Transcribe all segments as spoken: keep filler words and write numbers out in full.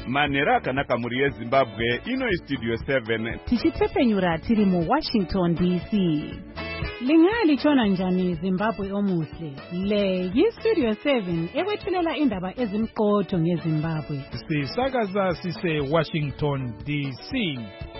manhero akanaka muri yezimbabwe ino istudio seven tichitsepenyura tiri mu Washington D C. Lingali chona njani Zimbabwe omuhle. Le yistudio seven ewethulela indaba ezimqotho ngeZimbabwe. Sisakaza sise Washington D C.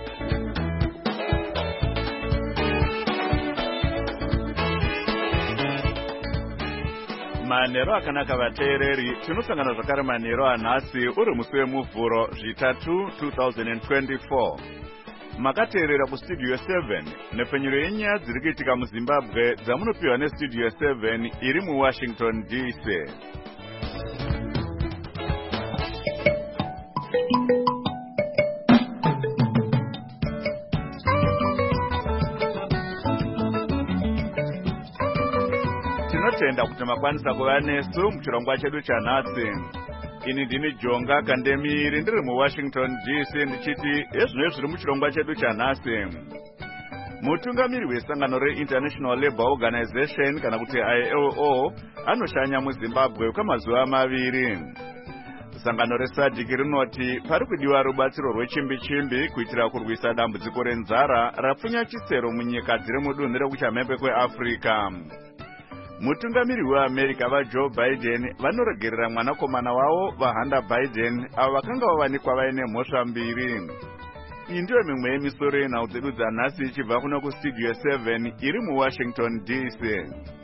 manhero akanaka vateereri tinosangana zvakare manhero anhasi uri musi wemuvhuro zvitatu two thousand twenty-four. makateerera kustudio seven nepfenyuro yenyaya dziri kuitika muzimbabwe dzamunopiwa nestudio seven iri muwashington D C. tinotenda kuti makwanisa kuva nesu muchirongwa chedu chanhasi. ini ndini Jonga Kandemiri ndiri muwashington D C ndichiti ezvino zviri muchirongwa chedu chanhasi. mutungamiri wesangano reInternational Labour Organization kana kuti I L O anoshanya muzimbabwe kwamazuva maviri. sangano reSADC rinoti pari kudiwa rubatsiro rwechimbi-chimbi kuitira kurwisa dambudziko renzara rapfunya chisero munyika dziri mudunhu rekuchamhembe kweAfrica. mutungamiri weAmerica vaJoe Biden vanoregerera mwanakomana wavo vaHunter Biden avo vakanga vavanikwa vaine mhosva mbiri. iyi ndiyo mimwe yemisoro yenhau dzedu dzanhasi ichibva kuno kustudio seven iri muwashington D C.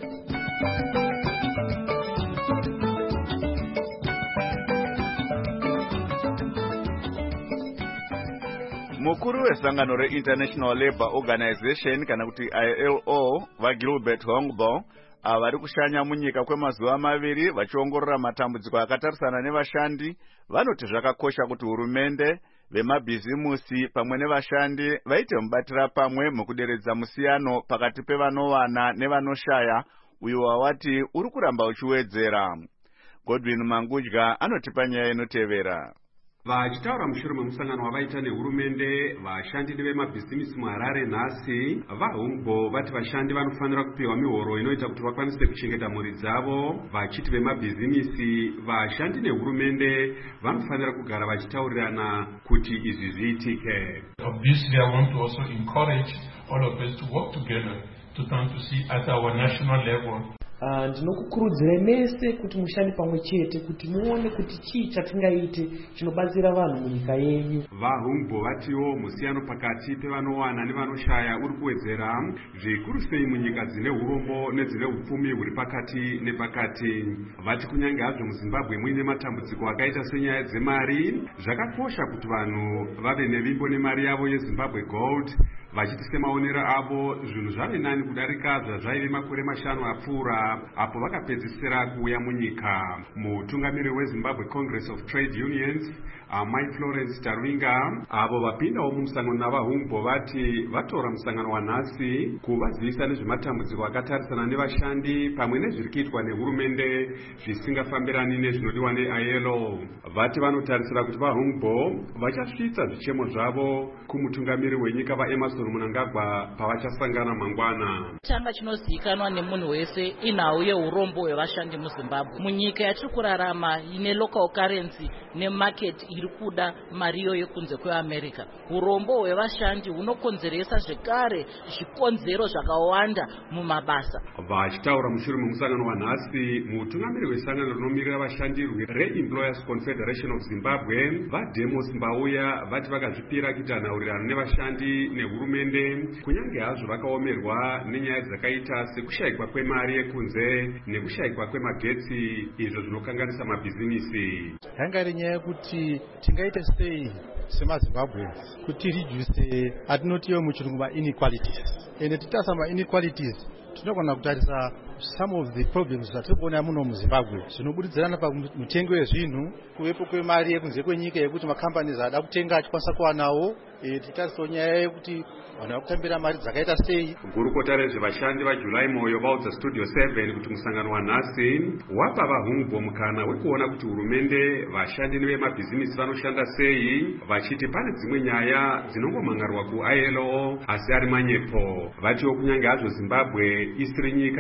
mukuru wesangano reInternational Labour Organization kana kuti I L O vaGilbert Hongbo ava vari kushanya munyika kwemazuva maviri vachiongorora matambudziko akatarisana nevashandi vanoti zvakakosha kuti hurumende vemabhizimusi pamwe nevashandi vaite mubatira pamwe mukuderedza musiyano pakati pevanowana nevanoshaya uyo wawati uri kuramba uchiwedzera. Godwin Mangudya anotipa nyaya inotevera. vachitaura mushure memusangano wavaita nehurumende vashandi nevemabhizimisi muHarare nhasi vaHungbo vati vashandi vanofanira kupiwa mihoro inoita kuti vakwanise kuchengeta mhuri dzavo. vachiti vemabhizimisi vashandi nehurumende vanofanira kugara vachitaurirana kuti izvi zviitike. Obviously, I want to also encourage all of us to work together to turn to see at our national level. ndinokukurudzirai mese kuti mushande pamwe chete kuti muone kuti chii chatingaite chinobatsira vanhu munyika yenyu. vaHungbo vatiwo musiyano pakati pevanowana nevanoshaya uri kuwedzera zvikuru sei munyika dzine urombo nedzine upfumi huri pakati nepakati. vati kunyange hazvo muZimbabwe muine matambudziko akaita senyaya dzemari zvakakosha kuti vanhu vave nevimbo nemari yavo yeZimbabwe Gold. vachiti semaonero avo zvinhu zvave nani kudarika zvazvaive makore mashanu apfuura apo vakapedzisira kuuya munyika. mutungamiri weZimbabwe Congress of Trade Unions amai Florence Tarwinga avo vapindawo mumusangano navaHungbo vati vatora musangano wanhasi kuvazivisa nezvematambudziko akatarisana nevashandi pamwe nezviri kuitwa nehurumende zvisingafambirani nezvinodiwa ne-I L O. vati vanotarisira kuti vaHungbo vachasvitsa zvichemo zvavo kumutungamiri wenyika vaEmerson Mnangagwa pavachasangana mangwana. changa chinozivikanwa nemunhu wese inhau yeurombo hwevashandi muZimbabwe. munyika yatiri kurarama ine local currency nemarket iri kuda mariyo yekunze kweAmerica. urombo hwevashandi hunokonzeresa zvekare zvikonzero zvakawanda mumabasa. vachitaura mushure memusangano wanhasi mutungamiri wesangano rinomirira vashandi reEmployers Confederation of Zimbabwe vaDemos Mbauya vati vakazvipira kuita nhaurirano nevashandi nehurumende kunyange hazvo vakaomerwa nenyaya dzakaita sekushayikwa kwemari yekunze nekushayikwa kwemagetsi izvo zvinokanganisa mabhizimisi. yanga iri nyaya yekuti tingaita sei semaZimbabwe kuti reduce atinotiyo muchirungu ma-inequalities ende titarisa ma-inequalities tinogona kutarisa some of the problems zvatiri kuona muno muZimbabwe zvinobudidzirana pamutengo wezvinhu kuvepo kwemari yekunze kwenyika yekuti macompanies ada kutenga achikwanisa kuwanawo. titarisawo nyaya yekuti vanhu vakutambira mari dzakaita sei. gurukota rezvevashandi vaJulai Moyo vaudza studio seven kuti musangano wanhasi wapa vaHungbo mukana wekuona kuti hurumende vashandi nevemabhizimisi vanoshanda sei vachiti pane dzimwe nyaya dzinongomhangarwa ku I L O asi ari manyepo. vatiwo kunyange hazvo Zimbabwe isiri nyika yakapfuma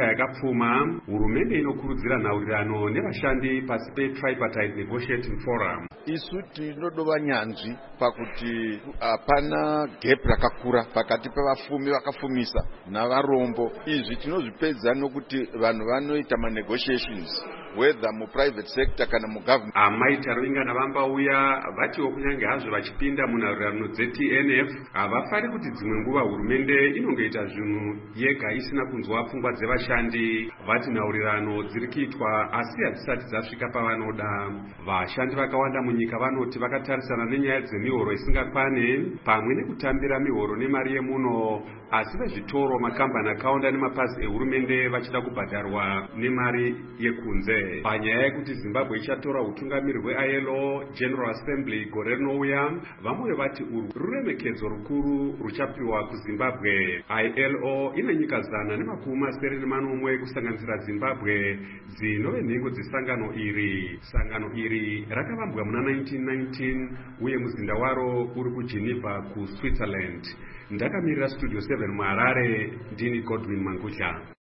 vakapfuma, hurumende inokurudzira nhaurirano nevashandi pasi peTripartite Negotiating Forum. Isu tinodova nyanzvi pakuti hapana gap rakakura pakati pevafumi vakafumisa navarombo. Izvi tinozvipedza nokuti vanhu vanoita manegotiations whether muprivate sector kana mugovernment. Amai Taruingana vambauya vatiwo kunyange hazvo vachipinda munhaurirano dze-T N F havafari kuti dzimwe nguva hurumende inongoita zvinhu yega isina kunzwa pfungwa dzevashandi. Vati nhaurirano dziri kuitwa asi hadzisati dzasvika pavanoda. Vashandi vakawanda munyika vanoti vakatarisana nenyaya dzemihoro isingakwane pamwe nekutambira mihoro nemari yemuno, asi vezvitoro, makambani akawanda nemapazi ehurumende vachida kubhadharwa nemari yekunze. Panyaya yekuti Zimbabwe ichatora utungamiri hwe-I L O General Assembly gore rinouya, vamwe vati urwu ruremekedzo rukuru ruchapiwa kuZimbabwe. I L O ine nyika zana nemakumi masere nemanomwe kusanganisira Zimbabwe dzinove nhengo dzesangano iri. Sangano iri rakavambwa muna nineteen nineteen uye muzinda waro uri kuGeneva kuSwitzerland. Ndakamirira Studio seven muHarare, ndini Godwin Mangutya.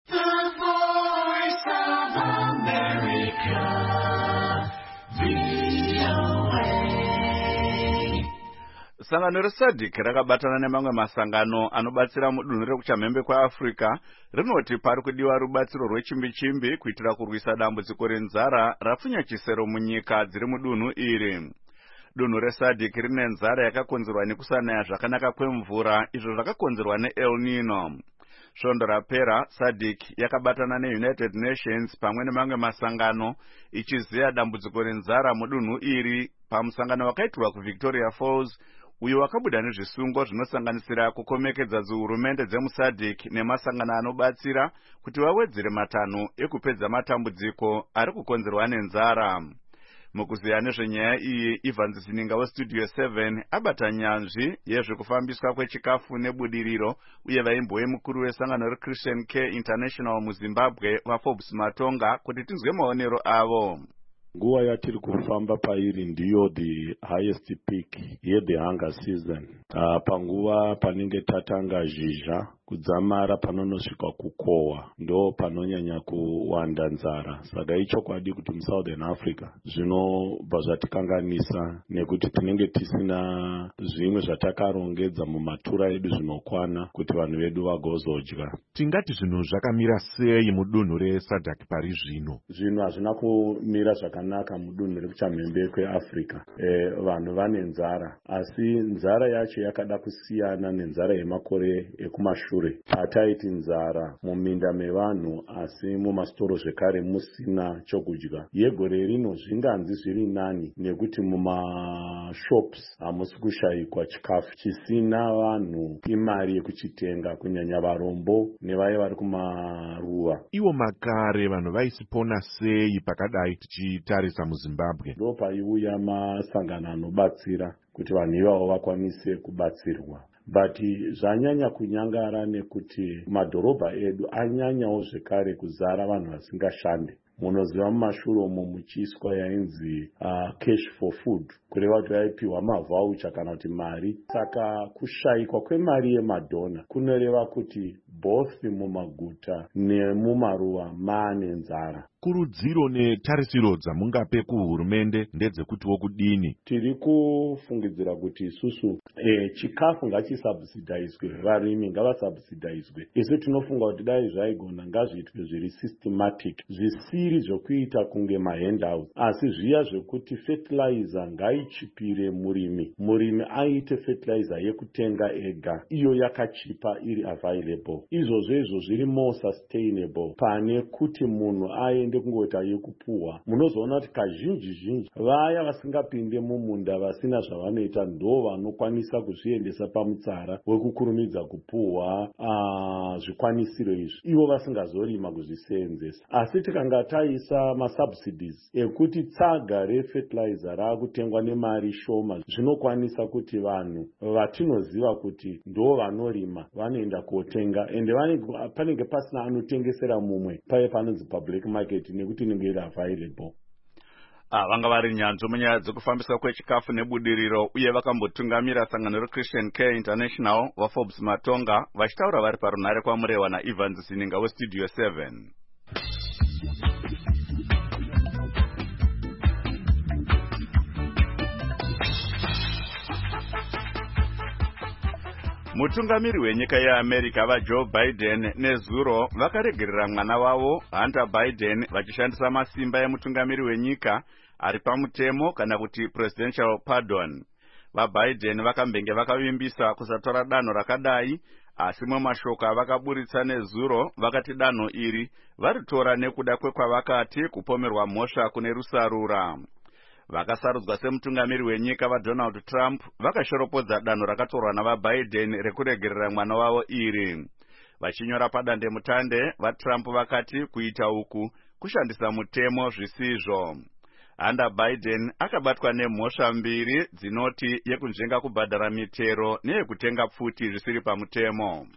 Sangano reSADC rakabatana nemamwe masangano anobatsira mudunhu rekuchamhembe kweAfrica rinoti pari kudiwa rubatsiro rwechimbi-chimbi kuitira kurwisa dambudziko renzara rapfunya chisero munyika dziri mudunhu iri. Dunhu reSADC rine nzara yakakonzerwa nekusanaya zvakanaka kwemvura, izvo zvakakonzerwa neEl Nino. Svondo rapera SADC yakabatana neUnited Nations pamwe nemamwe masangano ichiziya dambudziko renzara mudunhu iri pamusangano wakaitirwa kuVictoria Falls, uyo wakabuda nezvisungo zvinosanganisira kukomekedza dzihurumende dzemuSADC nemasangano anobatsira kuti wawedzere matanho ekupedza matambudziko ari kukonzerwa nenzara. Mukuziya nezvenyaya iyi, Evans Sininga weStudio seven abata nyanzvi yezvekufambiswa kwechikafu nebudiriro uye vaimbowe mukuru wesangano reChristian Care International muZimbabwe vaForbes Matonga kuti tinzwe maonero avo. Nguva yatiri kufamba pairi ndiyo the highest peak yeThe hunger season. Uh, panguva panenge tatanga zhizha kudzamara panonosvika kukohwa ndo panonyanya kuwanda nzara. Saka ichokwadi kuti muSouthern Africa zvinobva zvatikanganisa nekuti tinenge tisina zvimwe zvatakarongedza mumatura edu zvinokwana kuti vanhu vedu vagozodya. Tingati zvinhu zvakamira sei mudunhu reSADC pari zvino? Zvinhu hazvina kumira zvakanaka mudunhu rekuchamhembe kweAfrica. E, vanhu vane nzara, asi nzara yacho yakada kusiyana nenzara yemakore ekumashure. Hataiti nzara muminda mevanhu asi mumastoro zvekare musina chokudya. Yegore rino zvinganzi zviri nani nekuti mumashops hamusi kushayikwa chikafu chisina vanhu imari yekuchitenga, kunyanya varombo nevaye vari kumaruwa. Iwo makare vanhu vaisipona sei pakadai tichitarisa muZimbabwe? Ndo paiuya masangano anobatsira kuti vanhu ivavo vakwanise kubatsirwa. But zvanyanya kunyangara nekuti madhorobha edu anyanyawo zvekare kuzara vanhu vasingashande. Munoziva mumashure umo muchiiswa yainzi uh, cash for food, kureva kuti vaipiwa mavhaucha kana kuti mari. Saka kushayikwa kwemari yemadhona kunoreva kuti both mumaguta nemumaruwa maane nzara. Kurudziro netarisiro dzamungape kuhurumende ndedzekutiwo kudini? Tiri kufungidzira kuti isusu e, chikafu ngachisubsidizwe, varimi ngavasubsidizwe. Isu tinofunga kuti dai zvaigona ngazviitwe zviri systematic, zvisiri zvokuita kunge mahandouts, asi zviya zvekuti fertilizer ngaichipire murimi, murimi aite fertilizer yekutenga ega, iyo yakachipa iri available. Izvozvo izvo zviri more sustainable pane kuti munhu aende kungota yekupuwa. Munozoona kuti kazhinji zhinji vaya vasingapinde mumunda vasina zvavanoita ndo vanokwanisa kuzviendesa pamutsara wekukurumidza kupuwa uh, zvikwanisiro izvi, ivo vasingazorima kuzviseenzesa. Asi tikanga taisa masubsidies ekuti tsaga refertilizer raakutengwa nemari shoma, zvinokwanisa kuti vanhu vatinoziva kuti ndo vanorima vanoenda kotenga, ende panenge pasina anotengesera mumwe paye panonzi public market nekuti inenge iri available. Ah, vanga vari nyanzvi munyaya dzekufambiswa kwechikafu nebudiriro uye vakambotungamira sangano reChristian Care International vaForbes Matonga vachitaura vari parunhare kwamurewa naEvans Sininga weStudio seven. Mutungamiri wenyika yeAmerica vaJoe Biden nezuro vakaregerera mwana wavo Hunter Biden vachishandisa masimba emutungamiri wenyika ari pamutemo kana kuti presidential pardon. VaBiden vakambenge vakavimbisa kusatora danho rakadai, asi mumashoko avakaburitsa nezuro vakati danho iri varitora nekuda kwekwavakati kupomerwa mhosva kune rusarura. Vakasarudzwa semutungamiri wenyika vaDonald Trump vakashoropodza danho rakatorwa navaBiden rekuregerera mwana wavo iri. Vachinyora padande mutande, vaTrump vakati kuita uku kushandisa mutemo zvisizvo. Hunter Biden akabatwa nemhosva mbiri dzinoti yekunzvenga kubhadhara mitero neyekutenga pfuti zvisiri pamutemo.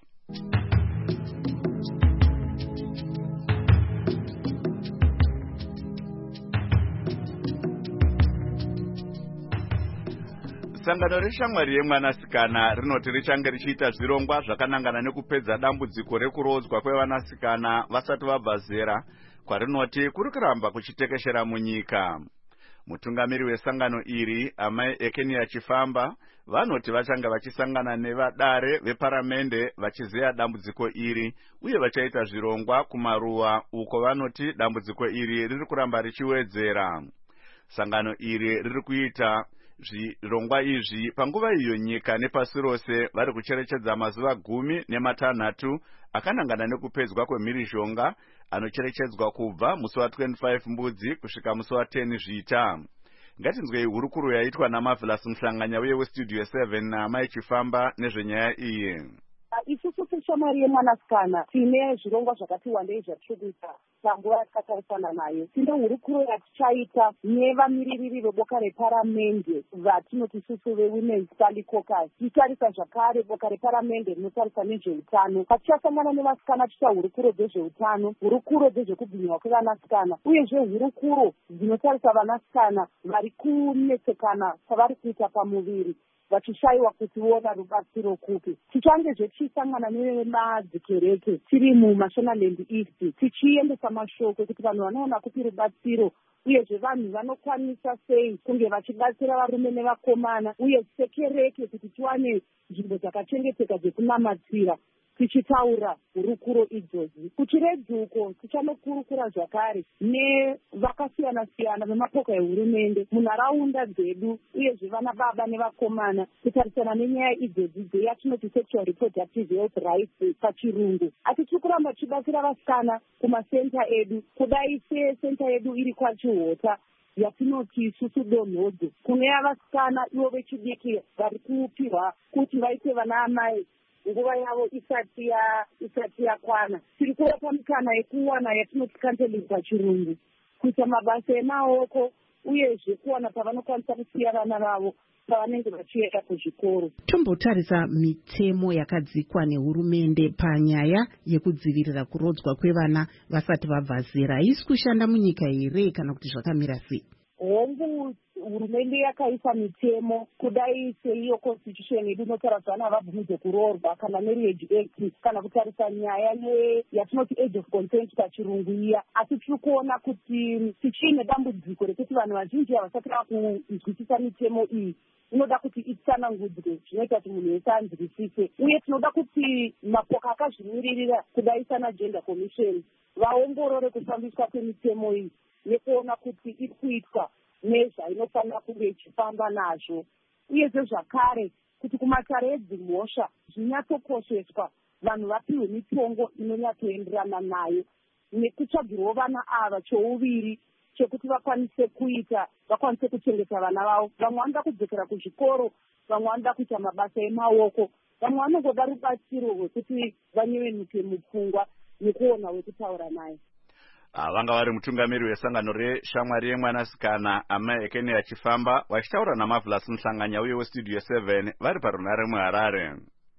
Sangano reshamwari yemwanasikana rinoti richange richiita zvirongwa zvakanangana nekupedza dambudziko rekurodzwa kwevanasikana vasati vabva zera, kwarinoti kuri kuramba kuchitekeshera munyika. Mutungamiri wesangano iri, amai Ekenia Chifamba, vanoti vachanga vachisangana nevadare veparamende vachizeya dambudziko iri uye vachaita zvirongwa kumaruwa uko vanoti dambudziko iri riri kuramba richiwedzera. Sangano iri riri kuita zvirongwa izvi panguva iyo nyika nepasi rose vari kucherechedza mazuva gumi nematanhatu akanangana nekupedzwa kwemhirizhonga anocherechedzwa kubva musi wa twenty-five mbudzi kusvika musi wa ten zvita. Ngatinzwei hurukuro yaitwa naMarvelous Mhlanganya uye weStudio seven naamai Chifamba nezvenyaya iyi. Isusu seshamwari yemwanasikana tine zvirongwa zvakati wandei zvatinoita panguva yakatarisana nayo. Tine hurukuro yatichaita nevamiririri veboka reparamende vatinoti isusu veWomen's Study Caucus. Tichitarisa zvakare boka reparamende rinotarisa nezveutano. Patichasangana nevasikana tichiita hurukuro dzezveutano, hurukuro dzezvekubhinywa kwevanasikana, uyezve hurukuro dzinotarisa vanasikana vari kunetsekana kwavari kuita pamuviri vachishayiwa kuti vona rubatsiro kupi. Tichange zvechisangana nemadzikereke tiri muMashonaland East tichiendesa mashoko kuti vanhu vanoona kuti rubatsiro uyezve vanhu vanokwanisa sei kunge vachibatsira varume nevakomana uye sekereke kuti tiwane nzvimbo dzakachengeteka dzekunamatsira tichitaura hurukuro idzodzo. Kuchiredzuko tichanokurukura zvakare nevakasiyana-siyana vemapoka ehurumende munharaunda dzedu uyezve vana baba nevakomana kutarisana nenyaya idzodzi dzeyatinoti sexual reproductive health rights pachirungu. Asi tiri kuramba tichibatsira vasikana kumasenta edu, kudai sesenta yedu iri kwaChihota yatinoti isusu donhodzo, kuneya vasikana ivo vechidiki vari kupirwa kuti vaite vana amai nguva yavo isati ya isati yakwana. Tiri kuwapa mikana yekuwana yatinoti counseling pachirungu, kuita mabasa emaoko uyezve kuwana pavanokwanisa kusiya vana vavo pavanenge vachienda kuzvikoro. Tombotarisa mitemo yakadzikwa nehurumende panyaya yekudzivirira kurodzwa kwevana vasati vabva zera. Haisi kushanda munyika here kana kuti zvakamira sei? Hongu hurumende yakaisa mitemo kudai seiyo constitution yedu inotarisa vana vabvumidzwe kuroorwa kana marriage act kana kutarisa nyaya yatinoti age of consent pachirungu iya. Asi tiri kuona kuti tichine dambudziko rekuti vanhu vazhinji havasati vakuzwisisa mitemo iyi. Inoda kuti itsanangudzwe zvinoita kuti munhu wese anzwisise, uye tinoda kuti mapoka akazvimiririra kudai sana gender commission vaongorore kufambiswa kwemitemo iyi nekuona kuti iri kuitwa nezvainofanira kunge ichifamba nazvo, uyezve zvakare kuti kumatare edzimhosva zvinyatsokosheswa, vanhu vapiwe mitongo inonyatsoenderana nayo nekutsvagirwa vana ava chouviri chekuti vakwanise kuita vakwanise kuchengeta vana vavo. Vamwe vanoda kudzokera kuzvikoro, vamwe vanoda kuita mabasa emaoko, vamwe vanongoda rubatsiro rwekuti vanyevenuke mupfungwa nekuona wekutaura naye. Vanga vari mutungamiri wesangano reshamwari yemwanasikana amai Ekenia Chifamba vachitaura naMarvelous Mhlanganya uye weStudio seven vari parunare muHarare.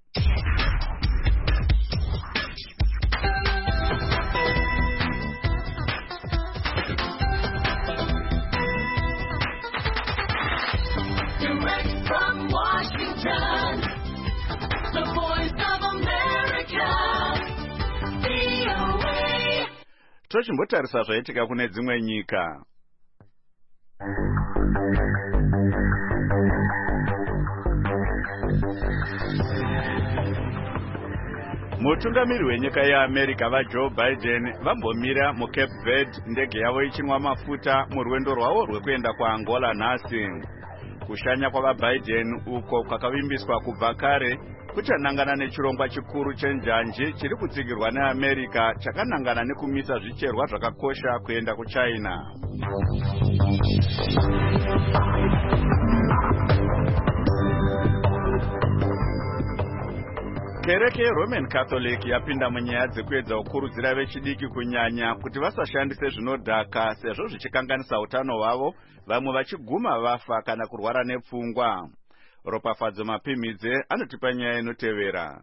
Direct from Washington, the voice of America, V O A. Tochimbotarisa zvaitika kune dzimwe nyika. mutungamiri wenyika yeamerica vajoe biden vambomira mucape verde ndege yavo ichinwa mafuta murwendo rwavo rwekuenda kuangola nhasi. Kushanya kwavabiden uko kwakavimbiswa kubva kare kuchanangana nechirongwa chikuru chenjanji chiri kutsigirwa neamerica chakanangana nekumisa zvicherwa zvakakosha kuenda kuchina. Kereke yeRoman Catholic yapinda munyaya dzekuedza kukurudzira vechidiki kunyanya kuti vasashandise zvinodhaka sezvo zvichikanganisa utano hwavo, vamwe vachiguma vafa kana kurwara nepfungwa. Ropafadzo Mapimidze anotipa nyaya inotevera.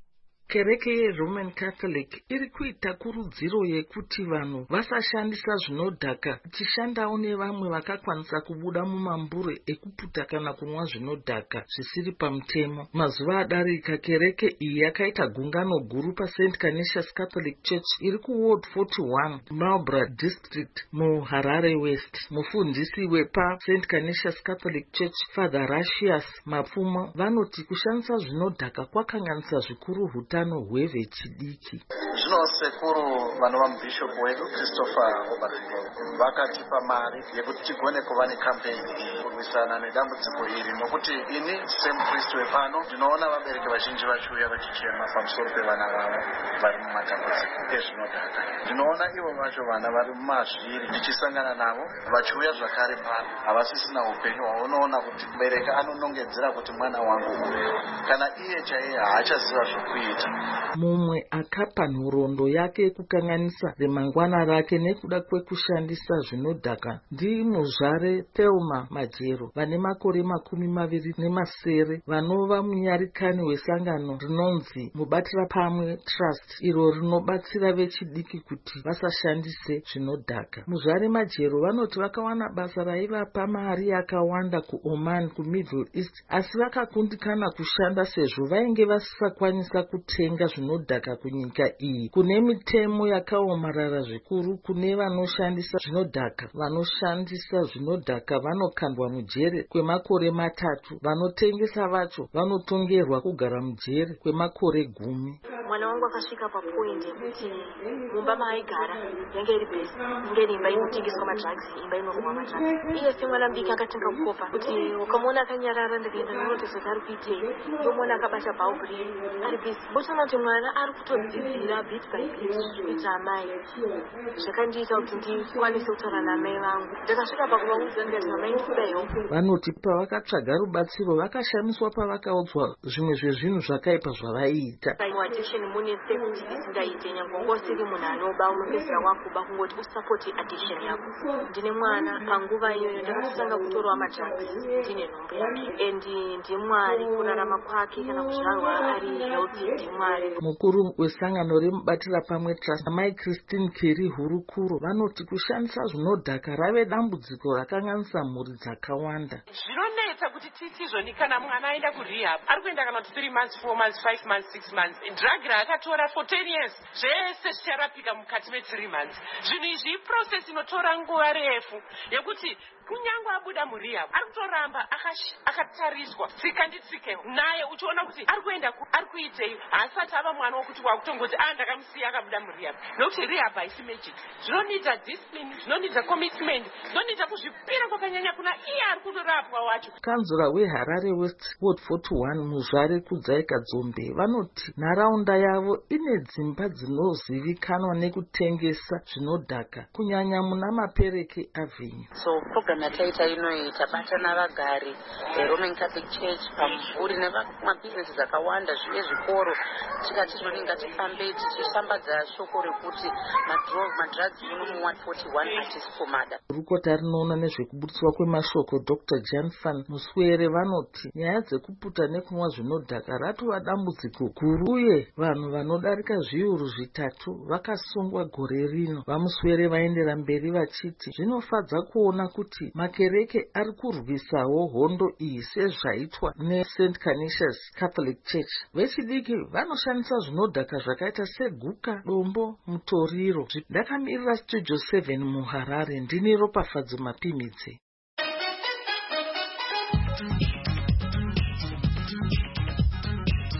Kereke yeRoman Catholic iri kuita kurudziro yekuti vanhu vasashandisa zvinodhaka, tichishandawo nevamwe vakakwanisa kubuda mumambure ekuputa kana kunwa zvinodhaka zvisiri pamutemo. Mazuva adarika, kereke iyi yakaita gungano guru paSaint Canisius Catholic Church iri kuward forty-one, Marlborough District muHarare West. Mufundisi wepa Saint Canisius Catholic Church, Father Rashius Mapfumo, vanoti kushandisa zvinodhaka kwakanganisa zvikuru hutano hwevechidiki. Zvino sekuru vanova mubhishopu wedu Christopher Obariko vakatipa mari yekuti tigone kuva nekampeni kurwisana nedambudziko iri, nokuti ini semukristu wepano ndinoona vabereki vazhinji vachiuya vachichema pamusoro pevana vavo vari mumatambudziko ezvinodhaka. Ndinoona ivo vacho vana vari mumazviri ndichisangana navo vachiuya zvakare pano havasisina upenyu hwaunoona kuti mubereki anonongedzera kuti mwana wangu uyu kana iye chaiye haachaziva zvokuita. Mumwe akapa nhoroondo yake kukanganisa remangwana rake nekuda kwekushandisa zvinodhaka ndimuzvare Thelma Majero vane makore makumi maviri nemasere, vanova munyarikani wesangano rinonzi Mubatira Pamwe Trust, iro rinobatsira vechidiki kuti vasashandise zvinodhaka. Muzvare Majero vanoti vakawana basa raivapa mari yakawanda kuOman kuMiddle East, asi vakakundikana kushanda sezvo vainge vasisakwanisa kutenga zvinodhaka kunyika iyi. Kune mitemo yakaomarara zvikuru kune vanoshandisa zvinodhaka. Vanoshandisa zvinodhaka vanokandwa mujere kwemakore matatu, vanotengesa vacho vanotongerwa kugara mujere kwemakore gumi. Mwana wangu akasvika papoint yekuti mumba maaigara yange iri bhesi, inge iri imba inotengeswa madrugs, imba inoromwa madrugs. Iye semwana mudiki akatanga kukopa kuti ukamuona akanyarara ndikaenda ndinoteso kuti ari kuitei, ndomuona akabata bhaubhuri ari bhesi. Botoona kuti mwana ari kutodzidzira bit by bit kuita amai. Zvakandiita kuti ndikwanise kutaura namai vangu. Ndakasvika pakuvaudza ndikati mamai ndikudayo. Vanoti pavakatsvaga rubatsiro vakashamiswa pavakaudzwa zvimwe zvezvinhu zvakaipa zvavaiita. Mune sekuti isingaite nyangongo siri munhu anoba unopedzera wakuba kungoti usapoti addiction yako. Ndine mwana panguva iyoyo ndakatanga kutorwa madrugs ndine nhombo yake, and ndimwari kurarama kwake kana kuzvarwa ari healthy ndimwari. Mukuru wesangano remubatira pamwe Trust, Mai Christine Kerry Hurukuro, vanoti kushandisa zvinodhaka rave dambudziko rakanganisa mhuri dzakawanda. Zvinonetsa kuti titizvoni kana mwana aenda kurehab ari kuenda kana kuti three months, four months, five months, six months, drug raakatora for ten years zvese zvicharapika mukati me three months. Zvinhu izvi iprocess inotora nguva refu yekuti kunyange abuda murehab ari kutoramba akatariswa tsika nditsike naye uchiona kuti ari kuenda ari kuitei, haasati ava mwana wokuti wakutongoti a ndakamusiya akabuda murehab, nokuti rehab haisi magic. Zvinonita discipline, zvinonita commitment, zvinonita kuzvipira kwakanyanya kuna iye ari kutorapwa wacho. Kanzura weHarare West Ward forty-one Muzvare Kudzaika Dzombe vanoti nharaunda yavo ine dzimba dzinozivikanwa nekutengesa zvinodhaka kunyanya muna mapereke avenue. So program yataita ino tabatana vagari veRoman Catholic Church pamvuri nemabhizinesi dzakawanda zvive zvikoro, tikati tinoninga tifambe tichishambadza shoko rekuti madrugs muno muward forty-one hatisi pomada. Rukota rinoona nezvekubutswa kwemashoko Doctor Jan Van Muswere vanoti nyaya dzekuputa nekunwa zvinodhaka ratova dambudziko guru, uye vanhu vanodarika zviuru zvitatu vakasungwa gore rino. Vamuswere vaendera mberi vachiti zvinofadza kuona kuti makereke ari kurwisawo hondo iyi sezvaitwa neSaint Canisius Catholic Church. Vechidiki vanoshandisa zvinodhaka zvakaita seguka, dombo, mutoriro. Ndakamirira Studio seven muHarare, ndini Ropafadzo Mapimidze.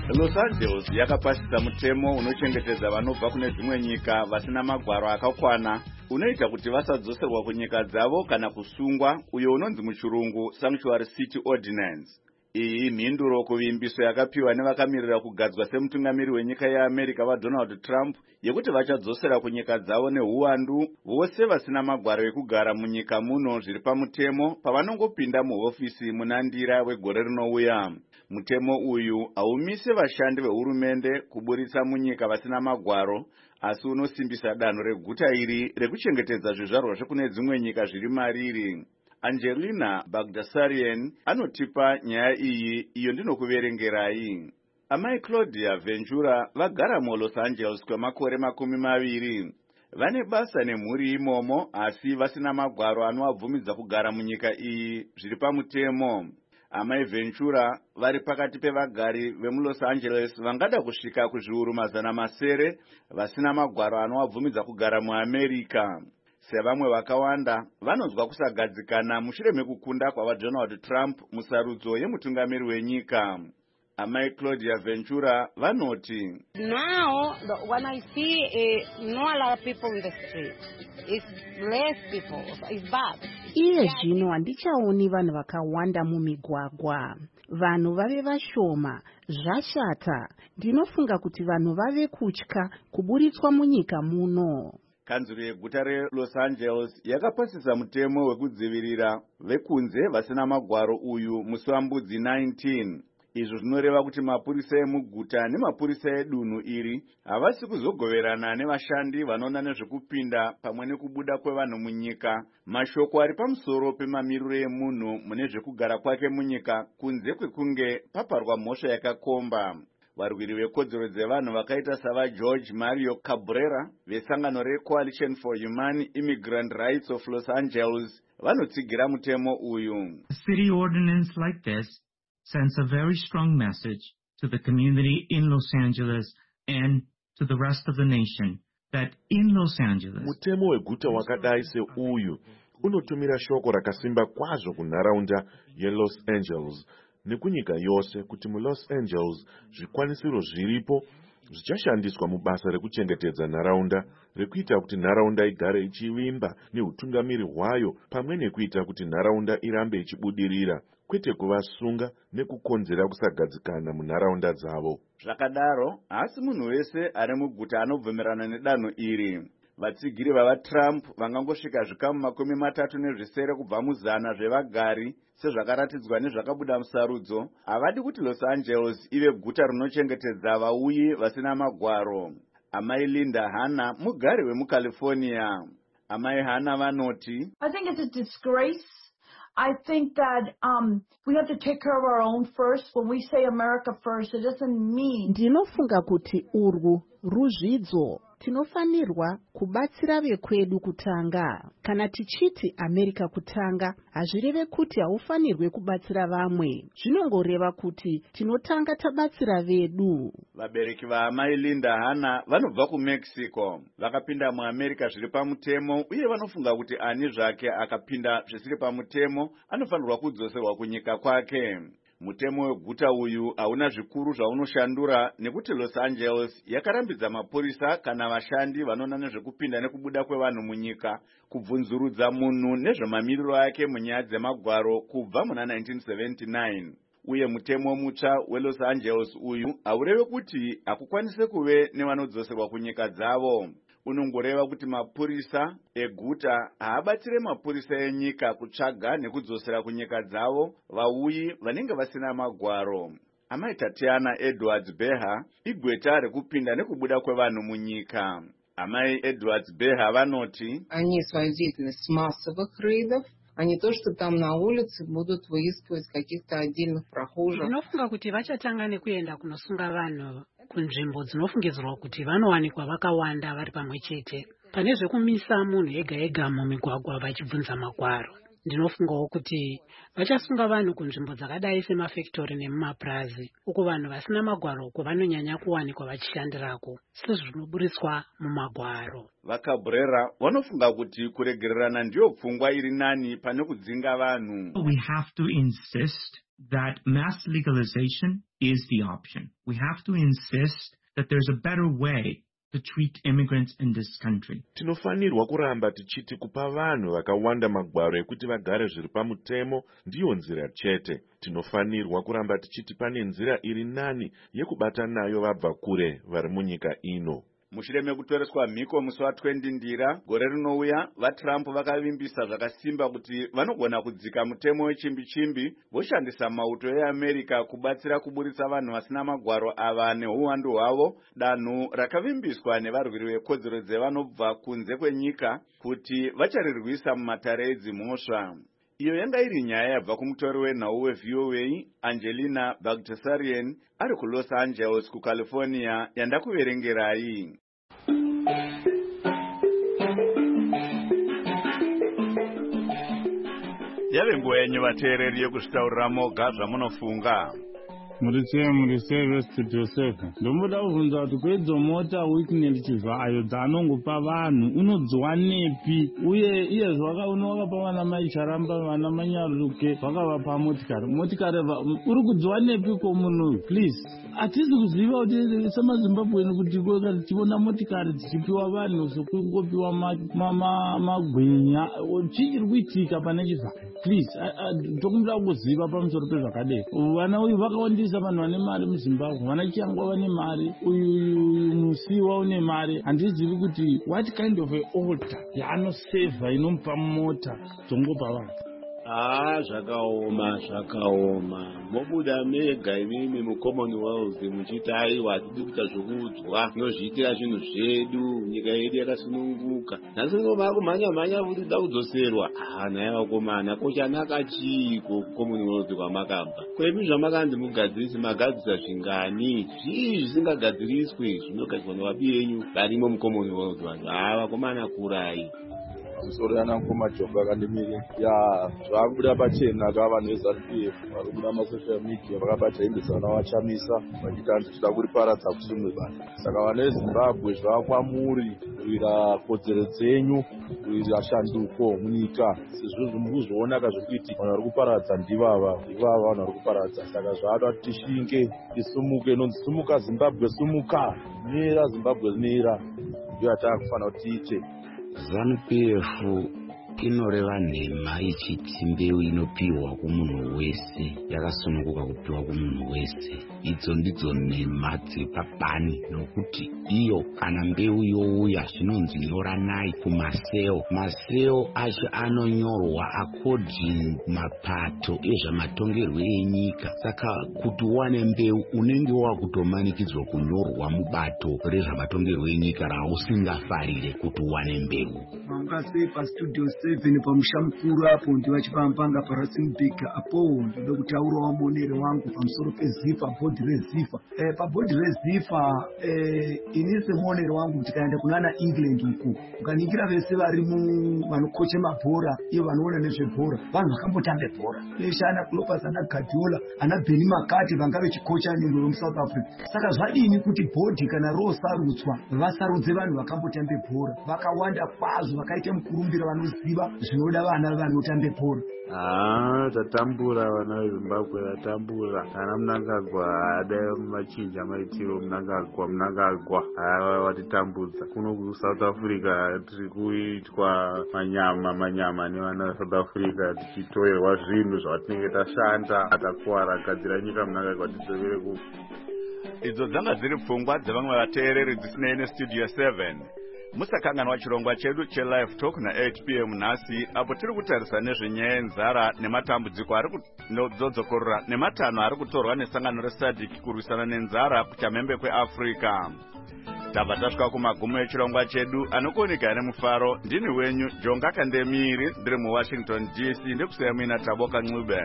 Los Angeles yakapasisa mutemo unochengetedza vanobva kune dzimwe nyika vasina magwaro akakwana unoita kuti vasadzoserwa kunyika dzavo kana kusungwa, uyo unonzi muchirungu Sanctuary City Ordinance. Iyi mhinduro kuvimbiso yakapiwa nevakamirira kugadzwa semutungamiri wenyika yeAmerica vaDonald Trump yekuti vachadzosera kunyika dzavo neuwandu vose vasina magwaro ekugara munyika muno zviri pamutemo pavanongopinda muhofisi munandira wegore rinouya. Mutemo uyu haumise vashandi vehurumende kuburitsa munyika vasina magwaro, asi unosimbisa danho reguta iri rekuchengetedza zvizvarwa zvekune dzimwe nyika zviri mariri. Angelina Bagdasarian anotipa nyaya iyi, iyo ndinokuverengerai. Amai Claudia Ventura vagara muLos Angeles kwemakore makumi maviri. Vane basa nemhuri imomo, asi vasina magwaro anovabvumidza kugara munyika iyi zviri pamutemo. Amai Ventura vari pakati pevagari vemuLos Angeles vangada kusvika kuzviuru mazana masere vasina magwaro anovabvumidza kugara muAmerica. Sevamwe vakawanda vanonzwa kusagadzikana mushure mekukunda kwavaDonald Trump musarudzo yemutungamiri wenyika. Amai Claudia Ventura vanoti, Now, the, when I see uh, not a lot of people in the street, it's less people, it's bad. Iye zvino handichaoni vanhu vakawanda mumigwagwa. Vanhu vave vashoma, zvashata. Ndinofunga kuti vanhu vave kutya kuburitswa munyika muno. Kanzuro yeguta reLos Angeles yakapasisa mutemo wekudzivirira vekunze vasina magwaro uyu musi waMbudzi nineteen. Izvo zvinoreva kuti mapurisa emuguta nemapurisa edunhu iri havasi kuzogoverana nevashandi vanoona nezvekupinda pamwe nekubuda kwevanhu munyika. Mashoko ari pamusoro pemamiriro emunhu mune zvekugara kwake munyika kunze kwekunge paparwa mhosva yakakomba. Varwiri vekodzero dzevanhu vakaita sava George Mario Cabrera vesangano reCoalition for Humane Immigrant Rights of Los Angeles vanotsigira mutemo uyu. A city ordinance like this sends a very strong message to the community in Los Angeles and to the rest of the nation that in Los Angeles mutemo weguta wakadai seuyu unotumira shoko rakasimba kwazvo kunharaunda yeLos Angeles nekunyika yose kuti muLos Angeles zvikwanisiro zviripo zvichashandiswa mubasa rekuchengetedza nharaunda, rekuita kuti nharaunda igare ichivimba neutungamiri hwayo, pamwe nekuita kuti nharaunda irambe ichibudirira, kwete kuvasunga nekukonzera kusagadzikana munharaunda dzavo. Zvakadaro, asi munhu wese ari muguta anobvumirana nedanho iri. Vatsigiri vavaTrump vangangosvika zvikamu makumi matatu nezvisere kubva muzana zvevagari sezvakaratidzwa nezvakabuda musarudzo, havadi kuti Los Angeles ive guta rinochengetedza vauyi vasina magwaro. Amai Linda Hanna mugari wemuCalifornia. Amai Hanna vanoti, I think it's a disgrace. I think that um, we have to take care of our own first. When we say America first, it doesn't mean. Ndinofunga kuti urwu ruzvidzo. Tinofanirwa kubatsira vekwedu kutanga. Kana tichiti America kutanga, hazvireve kuti haufanirwe kubatsira vamwe. Zvinongoreva kuti tinotanga tabatsira vedu. Vabereki vaamai Linda Hanna vanobva kuMexico. Vakapinda muAmerica zviri pamutemo, uye vanofunga kuti ani zvake akapinda zvisiri pamutemo anofanirwa kudzoserwa kunyika kwake. Mutemo weguta uyu hauna zvikuru zvaunoshandura nekuti Los Angeles yakarambidza mapurisa kana vashandi vanoona nezvekupinda nekubuda kwevanhu munyika kubvunzurudza munhu nezvemamiriro ake munyaya dzemagwaro kubva muna nineteen seventy-nine. Uye mutemo mutsva weLos Angeles uyu haureve kuti hakukwanise kuve nevanodzoserwa kunyika dzavo. Unongoreva kuti mapurisa eguta haabatsire mapurisa enyika kutsvaga nekudzosera kunyika dzavo vauyi vanenge vasina magwaro. Amai Tatiana Edwards Beha igweta rekupinda nekubuda kwevanhu munyika. Amai Edwards Beha vanoti, Они свою деятельность массовых рейдов, а не то, что там на улице будут выискивать каких-то отдельных прохожих. Ndinofunga kuti vachatanga nekuenda kunosunga vanhu kunzvimbo dzinofungidzirwa kuti vanowanikwa vakawanda vari pamwe chete. Pane zvekumisa munhu ega ega mumigwagwa vachibvunza magwaro. Ndinofungawo kuti vachasunga vanhu kunzvimbo dzakadai semafektori nemumapurazi, uko vanhu vasina magwaro uko vanonyanya kuwanikwa vachishandirako, sezvinoburitswa mumagwaro. VaCabrera vanofunga kuti kuregererana ndiyo pfungwa iri nani pane kudzinga vanhu. We have to insist that mass legalization is the option. We have to insist that there's a better way to treat immigrants in this country. Tinofanirwa kuramba tichiti kupa vanhu vakawanda magwaro ekuti vagare zviri pamutemo ndiyo nzira chete. Tinofanirwa kuramba tichiti pane nzira iri nani yekubata nayo vabva kure vari munyika ino. Mushure mekutoreswa mhiko musi wa20 ndira gore rinouya, vaTrump vakavimbisa zvakasimba kuti vanogona kudzika mutemo wechimbi chimbi voshandisa mauto eAmerica kubatsira kuburitsa vanhu vasina magwaro ava neuwandu hwavo, danhu rakavimbiswa nevarwiri vekodzero dzevanobva kunze kwenyika kuti vacharirwisa mumatare edzimhosva. Iyo yanga iri nyaya yabva kumutori wenhau weV O A Angelina Bagdasarian ari kuLos Angeles kuCalifornia yandakuverengerai. Yave nguva yenyu vateereri yekuzvitaurira moga zvamunofunga. Murise murise vestudio seven. Ndomboda kuvunza kuti kwedzo mota weekend chivhayo dzaanongopa vanhu unodziwa nepi, uye iye zvakaona wakapa vana mai charamba vana manyaruke vakavapa motikari motikari uri kudziwa nepi ko munhu please. Hatisi kuziva kuti samaZimbabwe kuti tichiona motikari dzichipiwa vanhu sokungopiwa magwinya chii kuitika pane chivhayo please. Tokumbira kuziva pamusoro pezvakadai. Vana uyu vakawandisa vanhu vane mari muZimbabwe, vana Changwa vane mari, uyu Musiwa une mari. Handizivi kuti what kind of a order yaanosevha inomupa mota dzongopa vanhu. Ah, zvakaoma zvakaoma. Mobuda mega imimi muCommonwealth muchiti aiwa hatidi kuita zvokuudzwa, tinozviitira zvinhu zvedu, nyika yedu yakasununguka. Nhasi ngoma kumhanya mhanya kuti da kudzoserwa. Ah, naye vakomana kochanaka chiko kuCommonwealth kwamakabva. Kwemi zvamakanzi mugadzirisi magadzirisa zvingani, zvii zvisingagadziriswi zvinogadzirwa nevabi yenyu varimo muCommonwealth vanhu. Ah, vakomana kurai. Musoro yana kumajoga kandimiri ya zvakubuda pachena kava neZANU P F vari kubuda masocial media vakabata hembe dzavachamisa vachiti handitoda kuriparadza kusumwe basa. Saka vana veZimbabwe zvavakwamuri kurwira kodzero dzenyu, kurwira shanduko munyika. Sezvo mukuzviona zviri kuitika, vanhu vari kuparadza ndivava ivava vanhu vari kuparadza. Saka zvavada kuti tishinge tisumuke, inonzi sumuka Zimbabwe sumuka, mira Zimbabwe mira, ndiyo yatakufanira kuti tiite. ZANU P F inoreva nhema ichiti mbeu inopiwa kumunhu wese yakasununguka kupiwa kumunhu wese. Idzo ndidzo nhema dzepabani, nokuti iyo kana mbeu youya zvinonzi nyoranai kumaseo. Maseo acho anonyorwa according mapato ezvamatongerwo enyika. Saka kuti uwane mbeu unenge wakutomanikidzwa kunyorwa mubato rezvamatongerwo enyika rausingafarire kuti uwane mbeu. Mamukasei pastudio seven pamusha mukuru apo ndivachipambanga parasimbic apo ndode kutaurawo muonere wangu pamusoro peZIFA, bhodhi reZIFA. Eh, pabhodhi reZIFA eh, ini semuonere wangu tikaenda kunana England uku ukaningira vese vari vanokoche mabhora iyo vanoona nezvebhora vanhu vakambotambe bhora. Leshe ana Klopas, ana Guardiola, ana Benny McCarthy vanga vechikocha nyundo yomuSouth Africa. Saka zvadini kuti bhodhi kana rosarudzwa vasarudze vanhu vakambotambe bhora vakawanda kwazvo vakaita mukurumbira vanoziva zvinoda vana vanotambe bhora. Ah, tatambura vana veZimbabwe tatambura. Ana Mnangagwa adai machinja maitiro Mnangagwa Mnangagwa ava vatitambudza. Kuno kuSouth Africa tiri kuitwa manyama manyama nevana veSouth Africa tichitoerwa zvinhu zvatinenge tashanda atakuwara gadzira nyika Mnangagwa tidzokere ku. Idzo dzanga dziri pfungwa dzevamwe vateereri dzisinei neStudio seven. Musakanganwa chirongwa chedu cheLive Talk na eight p m nhasi apo tiri kutarisa nezvenyaya yenzara nematambudziko ari kudzodzokora nematanho ari kutorwa nesangano reSADC kurwisana nenzara kuchamhembe kweAfrica. Tabva tasvika kumagumo echirongwa chedu anokuoneka nemufaro. Ndini wenyu Jonga Kandemiri ndiri muWashington D C ndikusiya muina Taboka Ncube.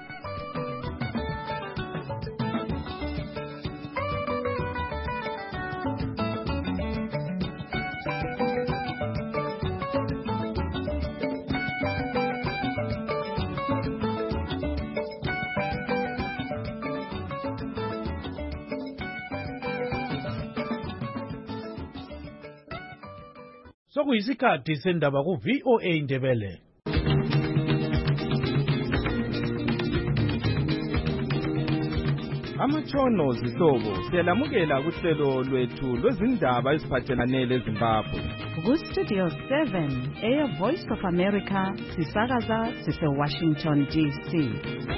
Sokuyisikhathi sendaba ku-V O A Ndebele. Amatshono zihlobo siyalamukela kuhlelo lwethu lwezindaba eziphathelane leZimbabwe. Ku-Studio seven, Air Voice of America, sisakaza sise-Washington D C.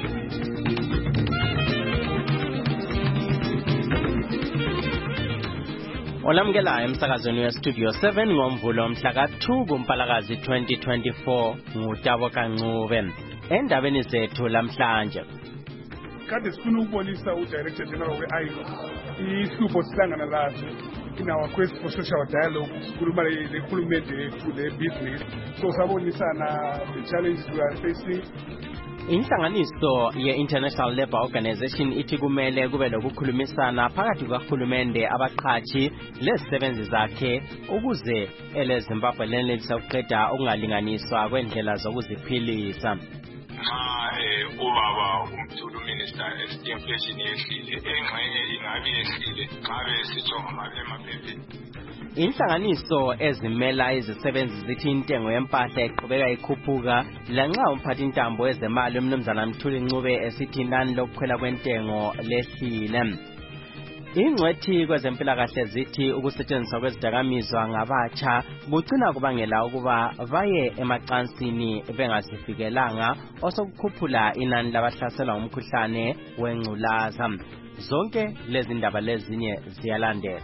Olamukela emsakazweni weStudio seven ngomvulo mhla ka two kuMpalakazi twenty twenty-four nguTabo Kancube. Endabeni zethu lamhlanje. Kade sifuna ukubonisa uDirector General we-I L O ihlupho sihlangana lazo in our quest for social dialogue sikhuluma lekhulumende yethu le-business, so sabonisana the challenges we are facing. Inhlanganiso ye-International Labour Organization ithi kumele kube lokukhulumisana phakathi kwahulumende abaqhashi lezisebenzi zakhe ukuze eleZimbabwe lenelisa ukuqeda ukungalinganiswa kwendlela zokuziphilisa. Nxa ubaba umthulu minister inflation yehlile engxenye ingabe yehlile nxa besitsho emaphepheni. Inhlanganiso ezimela izisebenzi zithi intengo yempahla iqhubeka ikhuphuka lanxa umphathi intambo ezemali umnumzana Mthuli Ncube esithi inani lokukhwela kwentengo lehlile. Ingcwethi kwezempilakahle zithi ukusetshenziswa kwezidakamizwa ngabatsha kucina kubangela ukuba baye emacansini bengazivikelanga osokukhuphula inani labahlaselwa umkhuhlane wengculaza. Zonke lezi ndaba lezinye ziyalandela.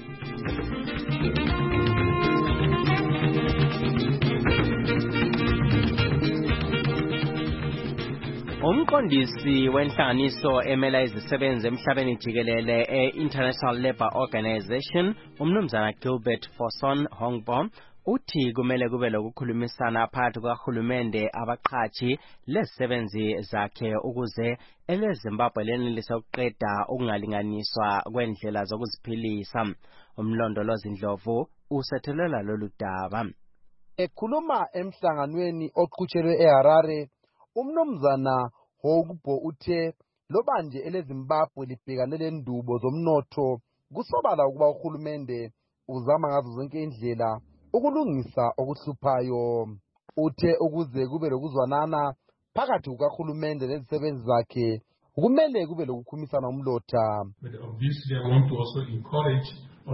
Umqondisi wenhlanganiso emela izisebenzi emhlabeni jikelele e-International Labour Organization umnumzana Gilbert Foson Hongbo uthi kumele kube lokukhulumisana phakathi kwahulumende abaqhashi lezisebenzi zakhe ukuze eleZimbabwe lenelise ukuqeda ukungalinganiswa kwendlela zokuziphilisa. Umlondolozi Ndlovu usethelela lolu daba. Ekhuluma emhlanganweni oqhutshelwe eHarare, umnumzana Hongbo uthe lobanje eleZimbabwe libhekane lendubo zomnotho kusobala ukuba uhulumende uzama ngazo zonke indlela ukulungisa okuhluphayo. Uthe ukuze kube lokuzwanana phakathi kukahulumende lezisebenzi zakhe kumele kube lokukhumisana umlotha. But obviously I want to also encourage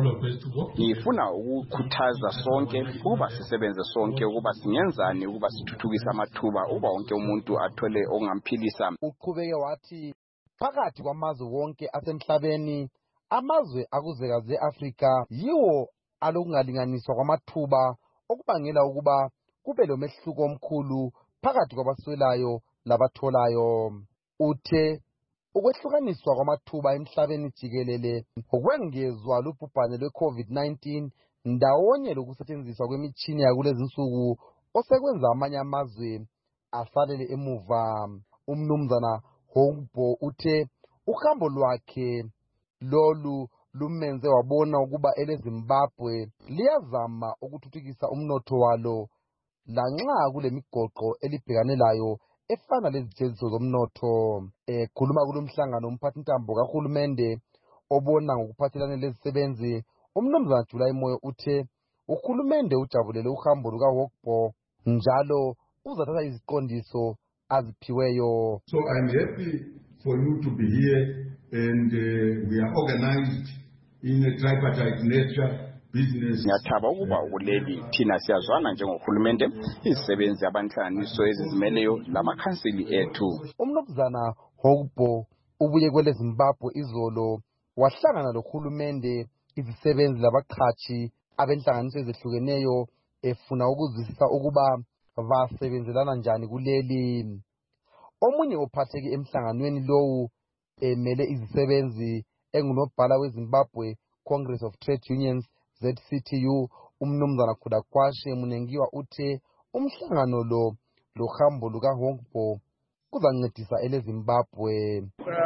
ngifuna ukukhuthaza sonke ukuba sisebenze sonke ukuba singenzani ukuba sithuthukise amathuba ukuba wonke umuntu athole okungamphilisa. Uqhubeke wathi phakathi kwamazwe wonke asemhlabeni amazwe akuzwekazi e-Afrika yiwo alokungalinganiswa kwamathuba okubangela ukuba kube lomehluko omkhulu phakathi kwabaswelayo labatholayo. Uthe ukwehlukaniswa kwamathuba emhlabeni jikelele okwengezwa lubhubhane lwe-COVID nineteen ndawonye lokusetshenziswa kwemitshini yakulezi nsuku osekwenza amanye amazwe asalele emuva. Umnumzana Hongbo uthe uhambo lwakhe lolu lumenze wabona ukuba eleZimbabwe liyazama ukuthuthukisa umnotho walo lanxa kulemigoqo elibhekane layo efana lezitheliso zomnotho. Ekhuluma kulomhlangano umphathi intambo kahulumende obona ngokuphathelane lezisebenzi umnumzana July Moyo uthe uhulumende ujabulele uhambo lukaHongbo njalo uzathatha iziqondiso aziphiweyo. So I'm happy for you to be here and uh, we are organized in a tripartite nature. Ngiyathaba ukuba ukuleli thina siyazwana njengohulumende izisebenzi abanhlanganiso ezizimeleyo lamakhansili ethu. Umnumzana Hongbo ubuye kweleZimbabwe izolo wahlangana lohulumende izisebenzi labaqhashi abenhlanganiso ezehlukeneyo efuna ukuzwisisa ukuba basebenzelana njani kuleli. Omunye ophatheke emhlanganweni lowu emele izisebenzi engunobhala weZimbabwe Congress of Trade Unions Z C T U umnumzana Khudakwashe Munengiwa uthe umhlangano lo lohambo lukaHongbo kuzancedisa eleZimbabwe.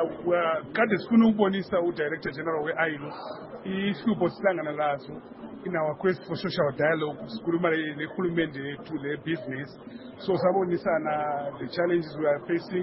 Kade sifuna ukubonisa uDirector General we-I L O ihlupho sihlangana lazo in our quest for social dialogue sikhuluma lekhulumende yethu le-business, so sabonisana the challenges we are facing,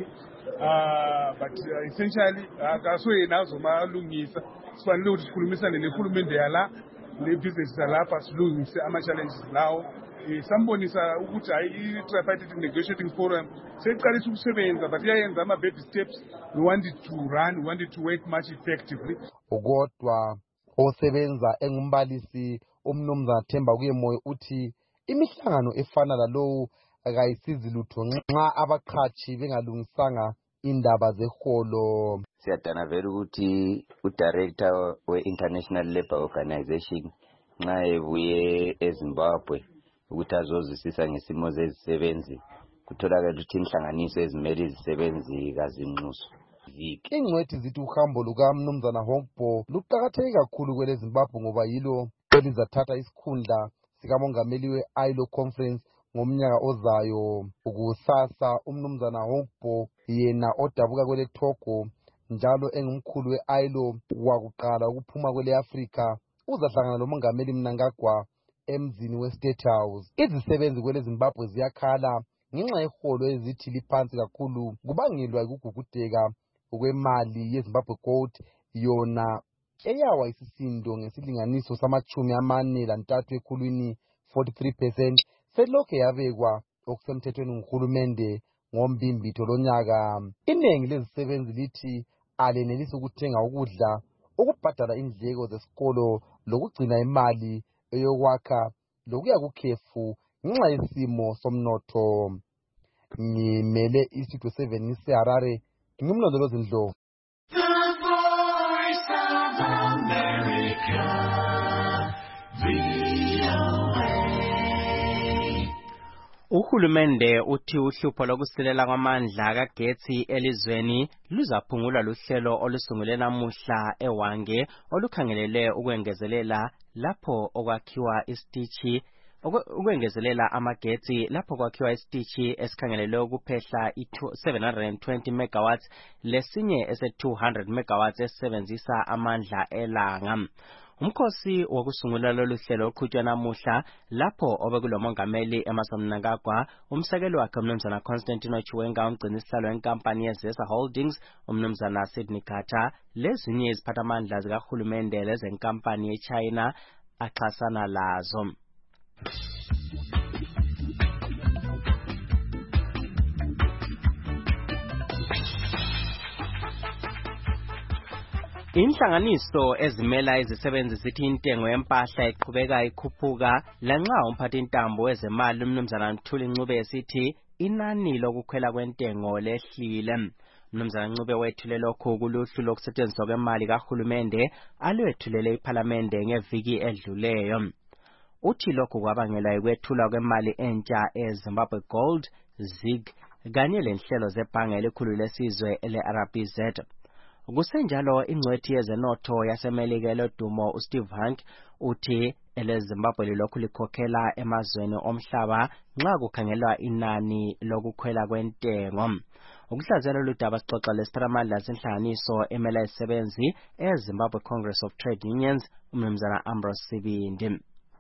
uh, but uh, essentially akaso yena azomalungisa sifanele ukuthi sikhulumisane nekhulumende yala le business zalapha silungise ama-challenges lawo. Um sambonisa ukuthi hayi i-tripartite negotiating forum seyiqalisa ukusebenza but iyayenza ama-baby steps. We wanted to run, we wanted to work much effectively. Kodwa osebenza engumbalisi umnumzana Themba Kuyemoyo uthi imihlangano efana lalowo akayisizi lutho nxa abaqhatshi bengalungisanga indaba zeholo. Siyadana vele ukuthi udirector we-International Labour Organization nxa ebuye eZimbabwe ukuthi azozwisisa ngesimo zezisebenzi kutholakala ukuthi inhlanganiso ezimele izisebenzi kazinxuso. Ingcwethi zithi uhambo lukamnumzana Hogbo luqakatheke kakhulu kwele Zimbabwe ngoba yilo elizathatha isikhundla sikamongameli we-I L O conference ngomnyaka ozayo. Kusasa umnumzana Hogbo yena odabuka kwele Togo njalo engumkhulu we-I L O wakuqala ukuphuma kwele Africa uzahlangana lomongameli Mnangagwa emzini we-State House. Izisebenzi kwele Zimbabwe ziyakhala ngenxa yeholo ezithi liphansi kakhulu kubangelwa ukugugudeka kwemali yeZimbabwe Gold yona eyawa isisindo ngesilinganiso samachumi amane lantathu ekhulwini forty-three percent selokhe yabekwa okusemthethweni nguhulumende ngombimbitho lonyaka. Iningi lezisebenzi lithi alenelisi ukuthenga ukudla, ukubhadala indleko zesikolo lokugcina imali eyokwakha lokuya kukhefu ngenxa yesimo somnotho. Ngimele iStudio seven ngiseHarare, ngimlondolozi Ndlovu. Uhulumende uthi uhlupho lokusilela kwamandla kagetsi elizweni luzaphungulwa luhlelo olusungule namuhla eWange olukhangelele ukwengezelela lapho okwakhiwa isitishi ukwengezelela amagetsi lapho kwakhiwa isitishi esikhangelele ukuphehla i-seven hundred twenty megawatts lesinye ese-two hundred megawatts esebenzisa amandla elanga. Umkhosi wokusungula lolu hlelo uqhutshwa namuhla lapho obekulomongameli Emmerson Mnangagwa, umsekeli wakhe umnumzana Constantino Chiwenga, umgcinisihlalo wenkampani yeZesa Holdings umnumzana Sidney Carter lezinye iziphathamandla zikahulumende lezenkampani yeChina axhasana lazo. Inhlanganiso ezimela izisebenzi zithi intengo yempahla iqhubeka ikhuphuka lanxa umphathi intambo wezemali umnumzana Ntuli Ncube esithi inani lokukhwela kwentengo lehlile. Umnumzana Ncube wethule lokhu kuluhlu lokusetshenziswa kwemali kahulumende alwethulele iPhalamende ngeviki edluleyo. Uthi lokhu kwabangelwa yikwethulwa kwemali entsha eZimbabwe Gold, ZIG, kanye lenhlelo zebhange elikhulu lesizwe ele-R B Z. Kusenjalo ingcwethi yezenotho yasemelika elodumo uSteve Hank uthi eleZimbabwe lilokhu likhokhela emazweni omhlaba nxa kukhangelwa inani lokukhwela kwentengo. Ukuhlaziyela ludaba sixoxa lesiphathamandla senhlanganiso emela izisebenzi eZimbabwe Congress of Trade Unions umnumzana Ambrose Sibindi.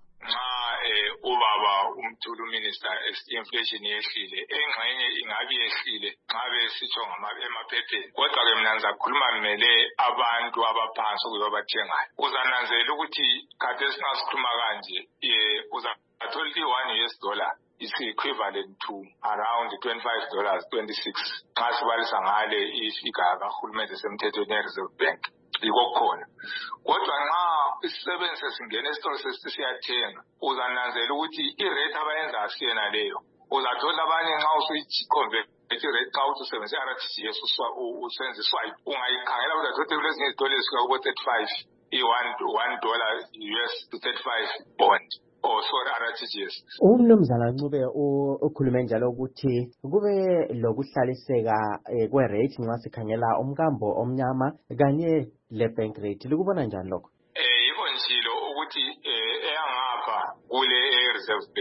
Ubaba umthulu minister inflation yehlile engxenye ingabe yehlile nxa besitsho emaphepheni kodwa ke mina ngizakhuluma ngimele abantu abaphansi ukuba bathengayo. Uzananzela ukuthi kade singasikhuluma kanje uzathola ukuthi one U S dollar is equivalent to around twenty-five dollars, twenty-six nxa sibalisa ngale ifigure kahulumende semthethweni ye-Reserve Bank. Yiko khona kodwa nxa isisebenzi sesingena esitolo sesiyathenga uzananzela ukuthi irate abayenza asiyena leyo. Uzathola abanye nxa usuyiconvert irate xa uthi usebenzisa i-R T G S usenza iswipe ungayikhangela uzathola kulezinye izitolo ezifika kubo thirty-five i-one dollar U S to thirty-five bond. Oh sorry R T G S. Umnumzana Ncube ukhulume njalo ukuthi kube lokuhlaliseka kwe-rate nxa sikhangela umkambo omnyama kanye le-bank rate. Likubona njani lokho? Eh yiko njalo ukuthi eyangapha kule e-Reserve Bank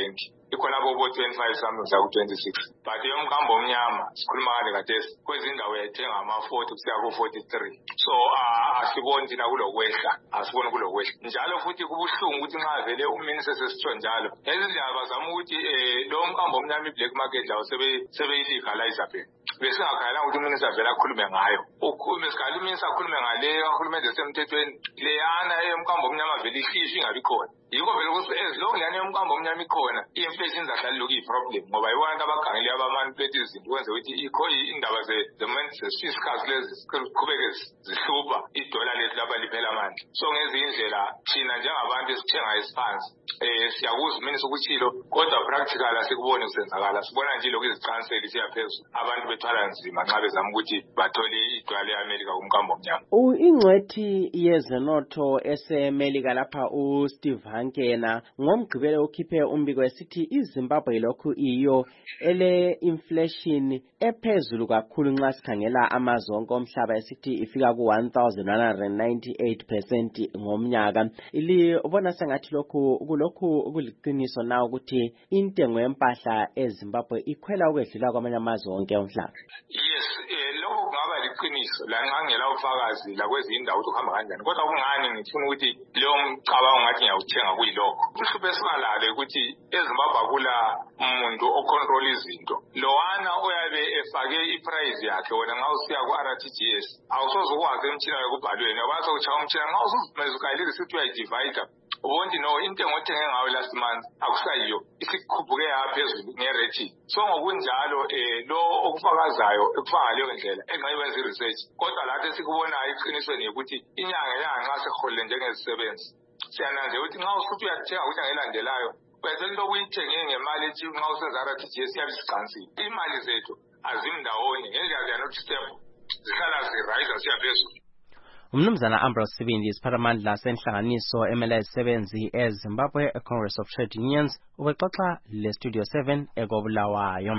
ikhona bobo twenty-five something saku twenty-six but yomkambo omnyama sikhuluma ngale kadesi kwezindawo uyayithenga ama forty kusiya ku forty-three so asiboni thina kulokwehla asiboni kulokwehla njalo futhi kubuhlungu ukuthi nxa vele uminister sesitsho njalo ezindaba zama ukuthi lo mkambo omnyama i-black market lawo sebeyilegalize phela besingakhala ukuthi uminister vele akhulume ngayo ukhulume sikhala uminister akhulume ngale kahulumende semthethweni leyana eyomkambo omnyama vele ihlishwe ingabi khona yiko vele ukuthi as long leyana yomkambo omnyama ikhona i-inflation zahlala lokhu iyi-problem ngoba yibona abakhangeli abamanipulate izinto kwenza ukuthi ikho indaba ze-fiscals lezi ziqhubeke zihlupha idola lethu lapha liphela amandla so ngezinye indlela thina njengabantu esithenga esiphansi um siyakuzwa uminister ukutshilo kodwa practical asikuboni kusenzakala sibona nje lokhu izicanseli siyaphezulu abantu bethwala nzima nxa bezama ukuthi bathole idola le-Amerika kumkambo omnyama. Ingcwethi yezenotho esemelika lapha uSteve Hanke yena ngomgqibelo ukhiphe umbiko esithi iZimbabwe lokhu iyo ele inflation ephezulu kakhulu nxa sikhangela amazwe onke omhlaba esithi ifika ku one thousand one hundred ninety-eight percent ngomnyaka. Libona sengathi lokhu kulokhu kuliqiniso na ukuthi intengo yempahla eZimbabwe ikhwela ukwedlula kwamanye amazwe onke omhlaba? Yes, lokho kungaba liqiniso la ngangela ufakazi la kwezindawo ukuthi uhamba kanjani kodwa kungani ngifuna ukuthi leyo mcabango ngathi ngiyawuthenga kuyilokho uhluphe singalale ukuthi eZimbabwe akula umuntu ocontrol izinto lowana oyabe efake iprice yakhe wena nxa usiya ku-R T G S awusoze ukwazi umtshina yokubhalweni yabaso utshaya umtshina nxa usuzimeza ukayilile sithi uyayidivide ubonti no intengo othenge ngayo last month akusayiyo isikhuphuke yaphezulu ngerate so ngokunjalo um lo okufakazayo ekufaka leyo ndlela enxa iwenza i-research kodwa lathi esikubonayo eqinisweni ukuthi inyanga yanga nxa seholile njengezisebenzi siyananzela ukuthi nxa usuthi uyathenga ukuthi angelandelayo uyathola into okuyithenge ngemali ethi nxa usenza R T G S iyabe isiqansile imali zethu azimndawonye ngendlela ziyanokuthi step zihlala zirayisa siyaphezulu. Umnumzana Ambrose Sibindi isiphathamandla senhlanganiso emele izisebenzi eZimbabwe Congress of Trade Unions ubexoxa leStudio seven ekobulawayo.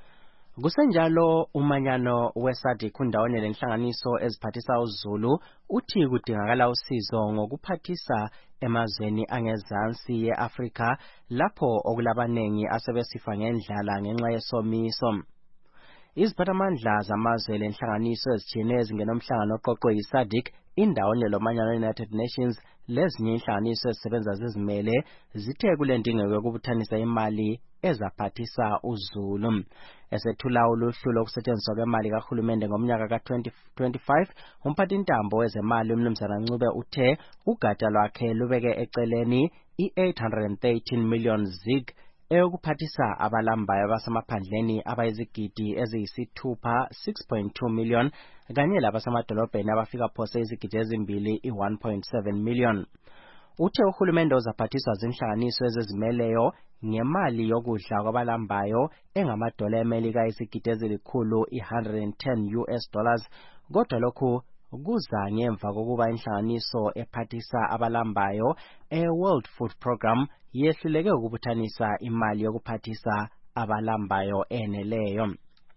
Kusenjalo umanyano weSADC undawonye lenhlanganiso eziphathisa uZulu uthi kudingakala usizo ngokuphathisa emazweni angezansi yeAfrika lapho okulabanengi asebesifa ngendlala ngenxa yesomiso. Iziphathamandla zamazwe lenhlanganiso ezitshiyeneyo ezingenomhlangano oqoqwe yiSADC indawonye lomanyano United Nations lezinye inhlanganiso ezisebenza zizimele zithe kule ndingeko yokubuthanisa imali ezaphathisa uZulu. Esethula uluhlu lokusetshenziswa kwemali kahulumende ngomnyaka ka twenty twenty-five umphathintambo wezemali umnumzana Ncube uthe ugatsha lwakhe lubeke eceleni i-eight hundred thirteen million zig eyokuphathisa abalambayo basemaphandleni abayizigidi eziyisithupha six point two million kanye labasemadolobheni abafika phose izigidi ezimbili i one point seven million. Uthe uhulumende uzaphathiswa zinhlanganiso ezizimeleyo ngemali yokudla kwabalambayo engamadola emelika izigidi ezilikhulu i one hundred ten U S dollars kodwa lokhu kuza ngemva kokuba inhlanganiso ephathisa abalambayo e-World Food Program yehluleke ukubuthanisa imali yokuphathisa abalambayo eneleyo.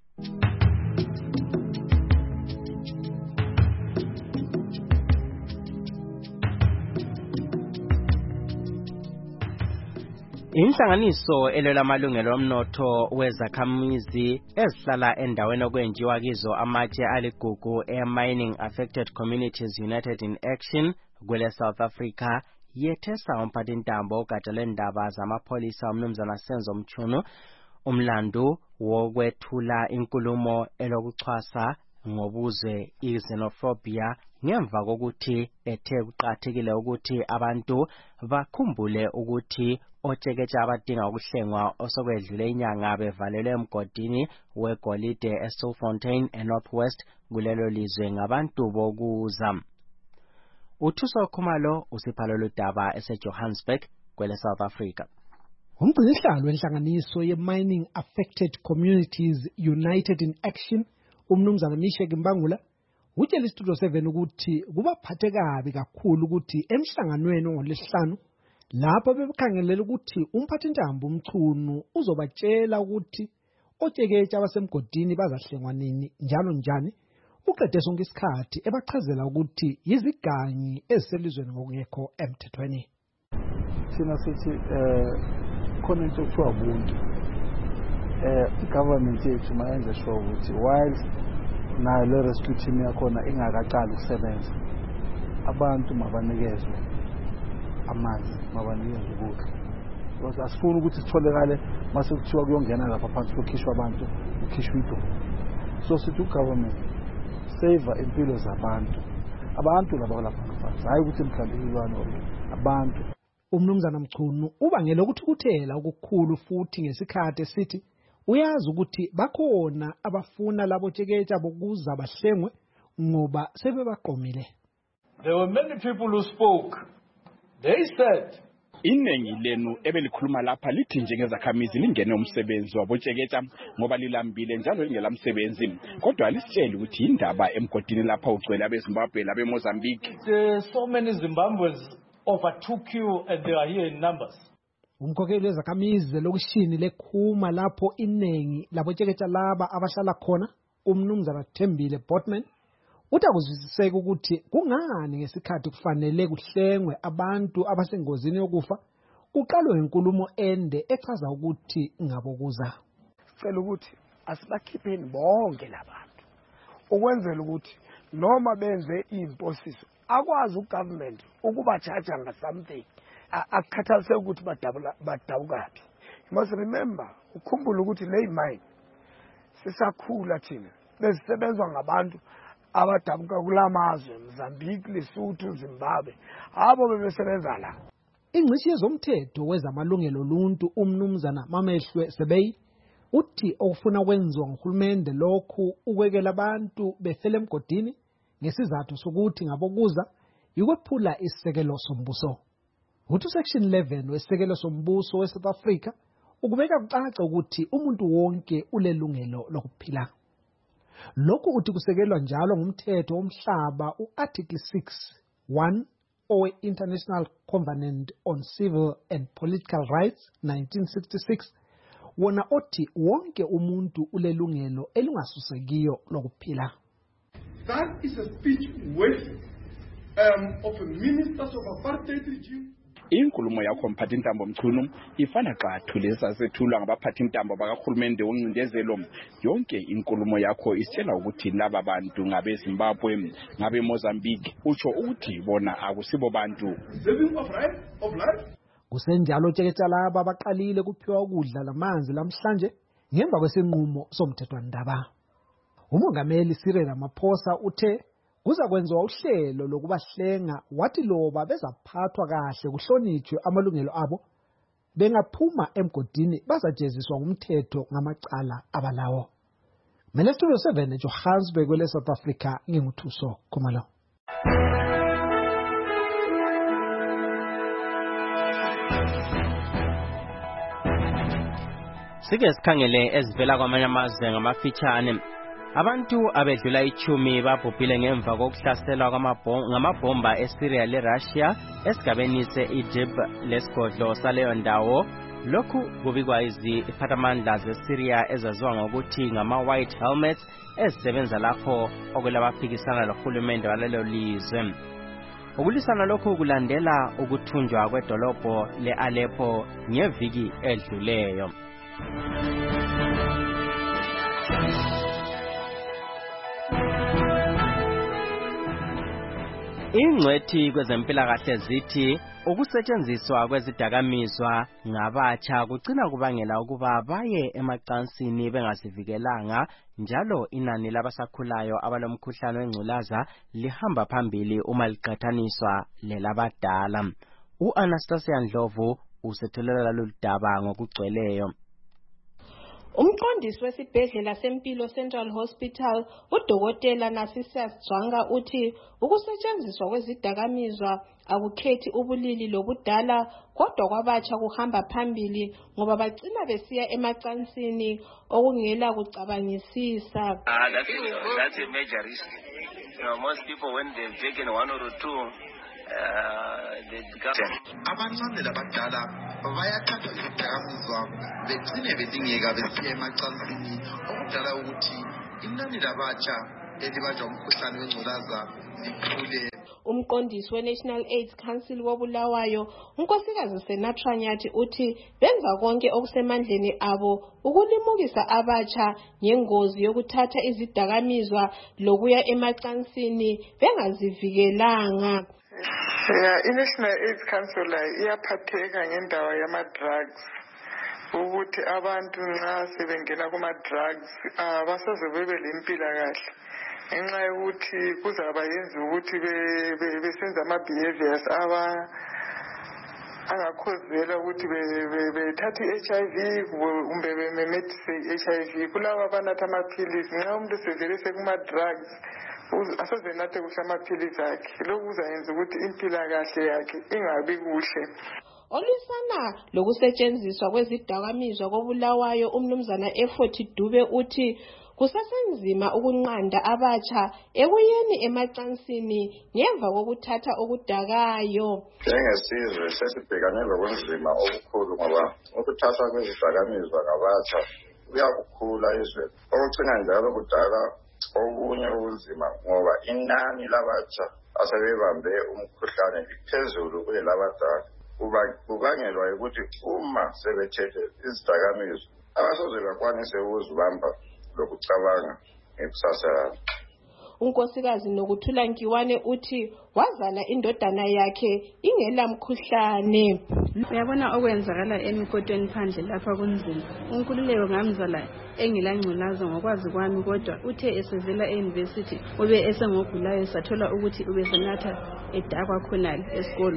Inhlanganiso elwela amalungelo omnotho wezakhamizi ezihlala endaweni okwenjiwa kizo amatshe aligugu e-Mining Affected Communities United in Action kwele South Africa yethesa umphathintambo ugatsha lendaba zamapholisa umnumzana Senzo Mchunu umlandu wokwethula inkulumo elokuchwasa ngobuzwe i-xenophobia ngemva kokuthi ethe kuqakathekile ukuthi abantu bakhumbule ukuthi otsheketshe abadinga ukuhlengwa osokwedlule inyanga bevalelwe emgodini wegolide eStilfontein eNorthwest kulelo lizwe ngabantu bokuza. Uthuso Khumalo usiphalo ludaba eseJohannesburg kwele South Africa. Umgcinisihlalo wenhlanganiso ye-Mining Affected Communities United in Action umnumzana Mishek Mbangula utshela iStudio seven ukuthi kubaphathe kabi kakhulu ukuthi emhlanganweni ngolesihlanu lapho bebekhangelela ukuthi umphathintambo Mchunu uzobatshela ukuthi otsheketshe abasemgodini bazahlengwa nini njalo njani uqede sonke isikhathi ebachazela ukuthi yiziganyi eziselizweni ngokungekho emthethweni. Thina sithi eh khona into okuthiwa ubuntu. Eh government yethu mayenze sure ukuthi while nayo le rescue team yakhona ingakaqali ukusebenza, abantu mabanikezwe amanzi, mabanikezwe ukudla. Because asifuni ukuthi sitholekale mase kuthiwa kuyongena lapha phansi kukhishwa abantu, kukhishwa idolo. So sithi ugovernment save impilo zabantu. Abantu laba lapha ngaphansi, hayi ukuthi mhlawumbe ilwane abantu. Umnumzana Mchunu ubangela ukuthi ukuthela okukhulu futhi ngesikhathi esithi uyazi ukuthi bakhona abafuna labo tsheketsha bokuza bahlengwe ngoba sebebaqomile. There were many people who spoke. They said iningi lenu ebelikhuluma lapha lithi njengezakhamizi lingene umsebenzi wabotsheketsha ngoba lilambile njalo lingelamsebenzi, kodwa alisitsheli ukuthi indaba emgodini lapha ugcwele abeZimbabwe labe Mozambique. So many Zimbabweans overtook you and they are here in numbers. Umkhokheli wezakhamizi lokushini lekhuma lapho iningi labotsheketsha laba abahlala khona, umnumzana Thembile Botman uthi akuzwisiseke ukuthi kungani ngesikhathi kufanele kuhlengwe abantu abasengozini yokufa kuqalwe inkulumo ende echaza ukuthi ngabokuza. Sicela ukuthi asibakhipheni bonke labantu ukwenzela ukuthi noma benze imposiso akwazi ugovernment ukuba charge nga something akukhathaliseki ukuthi badabula badawukaphi. You must remember ukhumbula ukuthi le mine sisakhula thina besebenzwa ngabantu abadabuka kulamazwe Mozambique, Lesotho, Zimbabwe abo bebesebenza la. Ingcishi yezomthetho wezamalungelo oluntu umnumzana Mamehlwe Sebei uthi okufuna ukwenziwa nguhulumende lokhu ukwekela abantu befele emgodini ngesizathu sokuthi ngabokuza yikwephula isisekelo sombuso. Uthi section eleven wesekelo sombuso weSouth Africa ukubeka kucaca ukuthi umuntu wonke ulelungelo lokuphila. Lokhu uthi kusekelwa njalo ngumthetho womhlaba uArticle six one owe International Covenant on Civil and Political Rights nineteen sixty-six wona othi wonke umuntu ulelungelo elingasusekiyo lokuphila. That is a speech worthy um, of a minister of apartheid regime. Inkulumo yakho mphathintambo Mchunu ifana xathu lesasethulwa ngabaphathintambo bakahulumende wongcindezelo. Yonke inkulumo yakho isitshela ukuthi laba bantu ngabe Zimbabwe, ngabe Mozambique, utsho ukuthi bona akusibo bantu. Saving of right of life. Kusenjalo tsheketsha laba abaqalile kuphiwa ukudla lamanzi lamhlanje ngemva kwesinqumo somthethwandaba. Umongameli Cyril Ramaphosa uthe kuza kwenziwa uhlelo lokubahlenga wathi loba bezaphathwa kahle kuhlonitshwe amalungelo abo bengaphuma emgodini bazajeziswa ngumthetho ngamacala abalawo. Mina Studio seven eJohannesburg kwele South Africa nginguthuso Khumalo. Sike sikhangele ezivela kwamanye amazwe ngamafitshane. Abantu abedlula ichumi babhubhile ngemva kokuhlaselwa ngamabhomba eSyria leRussia esigabeni se-Idlib lesigodlo saleyo ndawo. Lokhu kubikwa iziphathamandla zeSyria ezaziwa ngokuthi ngama-White Helmets ezisebenza lapho okwelabaphikisana lohulumende walelo lizwe. Ukulwisana lokhu kulandela ukuthunjwa kwedolobho le-Aleppo ngeviki edluleyo. Ingcwethi kwezempilakahle zithi ukusetshenziswa kwezidakamizwa ngabatsha kugcina kubangela ukuba baye emacansini bengasivikelanga, njalo inani labasakhulayo abalomkhuhlane wengculaza lihamba phambili uma liqhathaniswa lelabadala. U-Anastasia Ndlovu usethulela loludaba ngokugcweleyo. Umqondisi wesibhedlela sempilo Central Hospital uDokotela Narcissus Jwanga uthi ukusetshenziswa kwezidakamizwa akukhethi ubulili lobudala, kodwa kwabatsha kuhamba phambili ngoba bagcina besiya emacansini okungela kucabangisisa. Ah, that's, that's a major risk. You know, most people when they've taken one or two abancane labadala bayathatha izidakamizwa begcine bedingeka besiya emacansini okudala ukuthi inani labatsha elibanjwa umkhuhlane wengculaza likhule. Umqondisi we-National AIDS Council wobulawayo unkosikazi Senatra Nyathi uthi benza konke okusemandleni abo ukulimukisa abatsha ngengozi yokuthatha izidakamizwa lokuya emacansini bengazivikelanga. Yeah, i-National AIDS Council iyaphatheka ngendaba yama-drugs ukuthi abantu nxa sebengena kuma-drugs abasoze bebe lempilakahle ngenxa yokuthi kuzaba yenza ukuthi besenza ama-behaviors aba angakhozela ukuthi bethathe i-H I V kumbe bememethise i-H I V. Kulaba abanatha amaphilisi nxa umuntu sevele sekuma-drugs asoze nathe kuhle amaphilisi akhe. Lokhu kuzayenza ukuthi impilakahle yakhe ingabi kuhle. Olisana lokusetshenziswa kwezidakamizwa kobulawayo umnumzana Effort Dube uthi kusasenzima ukunqanda abatsha ekuyeni emacansini ngemva kokuthatha okudakayo. Njengesizwe sesibhekane lobunzima obukhulu ngoba ukuthathwa kwezidakamizwa ngabatsha kuyakukhula izwe. Okucina njalo kudala okunye ubunzima ngoba inani labatsha asebebambe umkhuhlane liphezulu kulelabadala. Kubangelwa ukuthi uma sebethethe izidakamizwa abasoze bakwanise ukuzibamba lokucabanga ngekusasa yabo. Unkosikazi Nokuthula Nkiwane uthi wazala indodana yakhe ingela mkhuhlane. Uyabona okwenzakala emikotweni phandle lapha kunzima. Unkululeko ngamzala engilangculaza ngokwazi kwami kodwa uthe esevela e-university ube esengogulayo sathola ukuthi ubesenatha edakwa khonale esikolo.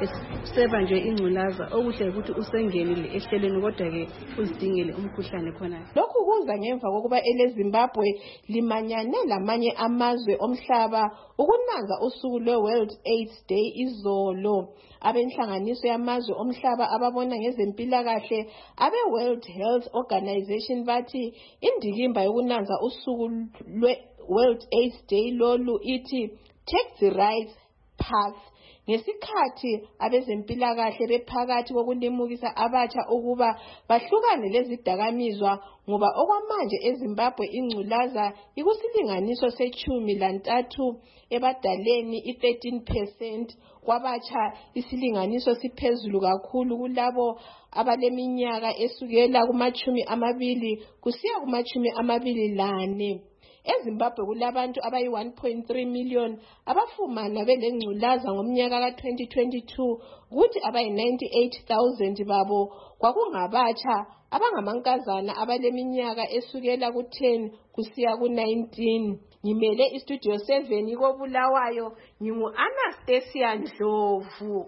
Seba nje ingculaza okuhle ukuthi usengenile ehlelweni kodwa ke uzidingele umkhuhlane khonale. Lokhu kuza ngemva kokuba eleZimbabwe limanyane lamanye amazwe omhlaba ukunanza usuku lwe-World AIDS Day izolo. Abenhlanganiso yamazwe omhlaba ababona ngezempilakahle abe-World Health Organization bathi indikimba yokunanza usuku lwe-World AIDS Day lolu ithi take the right path. Ngesikhathi abezempilakahle bephakathi kokulimukisa abatsha ukuba bahlukane lezidakamizwa ngoba okwamanje eZimbabwe ingculaza ikusilinganiso sechumi lantathu ebadaleni i-thirteen percent kwabatsha isilinganiso siphezulu kakhulu kulabo abaleminyaka esukela kumachumi amabili kusiya kumachumi amabili lane. EZimbabwe kulabantu abayi one point three million abafumana belengculaza ngomnyaka ka twenty twenty-two kuthi abayi ninety-eight thousand babo kwakungabatsha abangamankazana abaleminyaka esukela ku ten kusiya ku nineteen. Ngimele istudio seven kobulawayo ngingu Anastasia Ndlovu.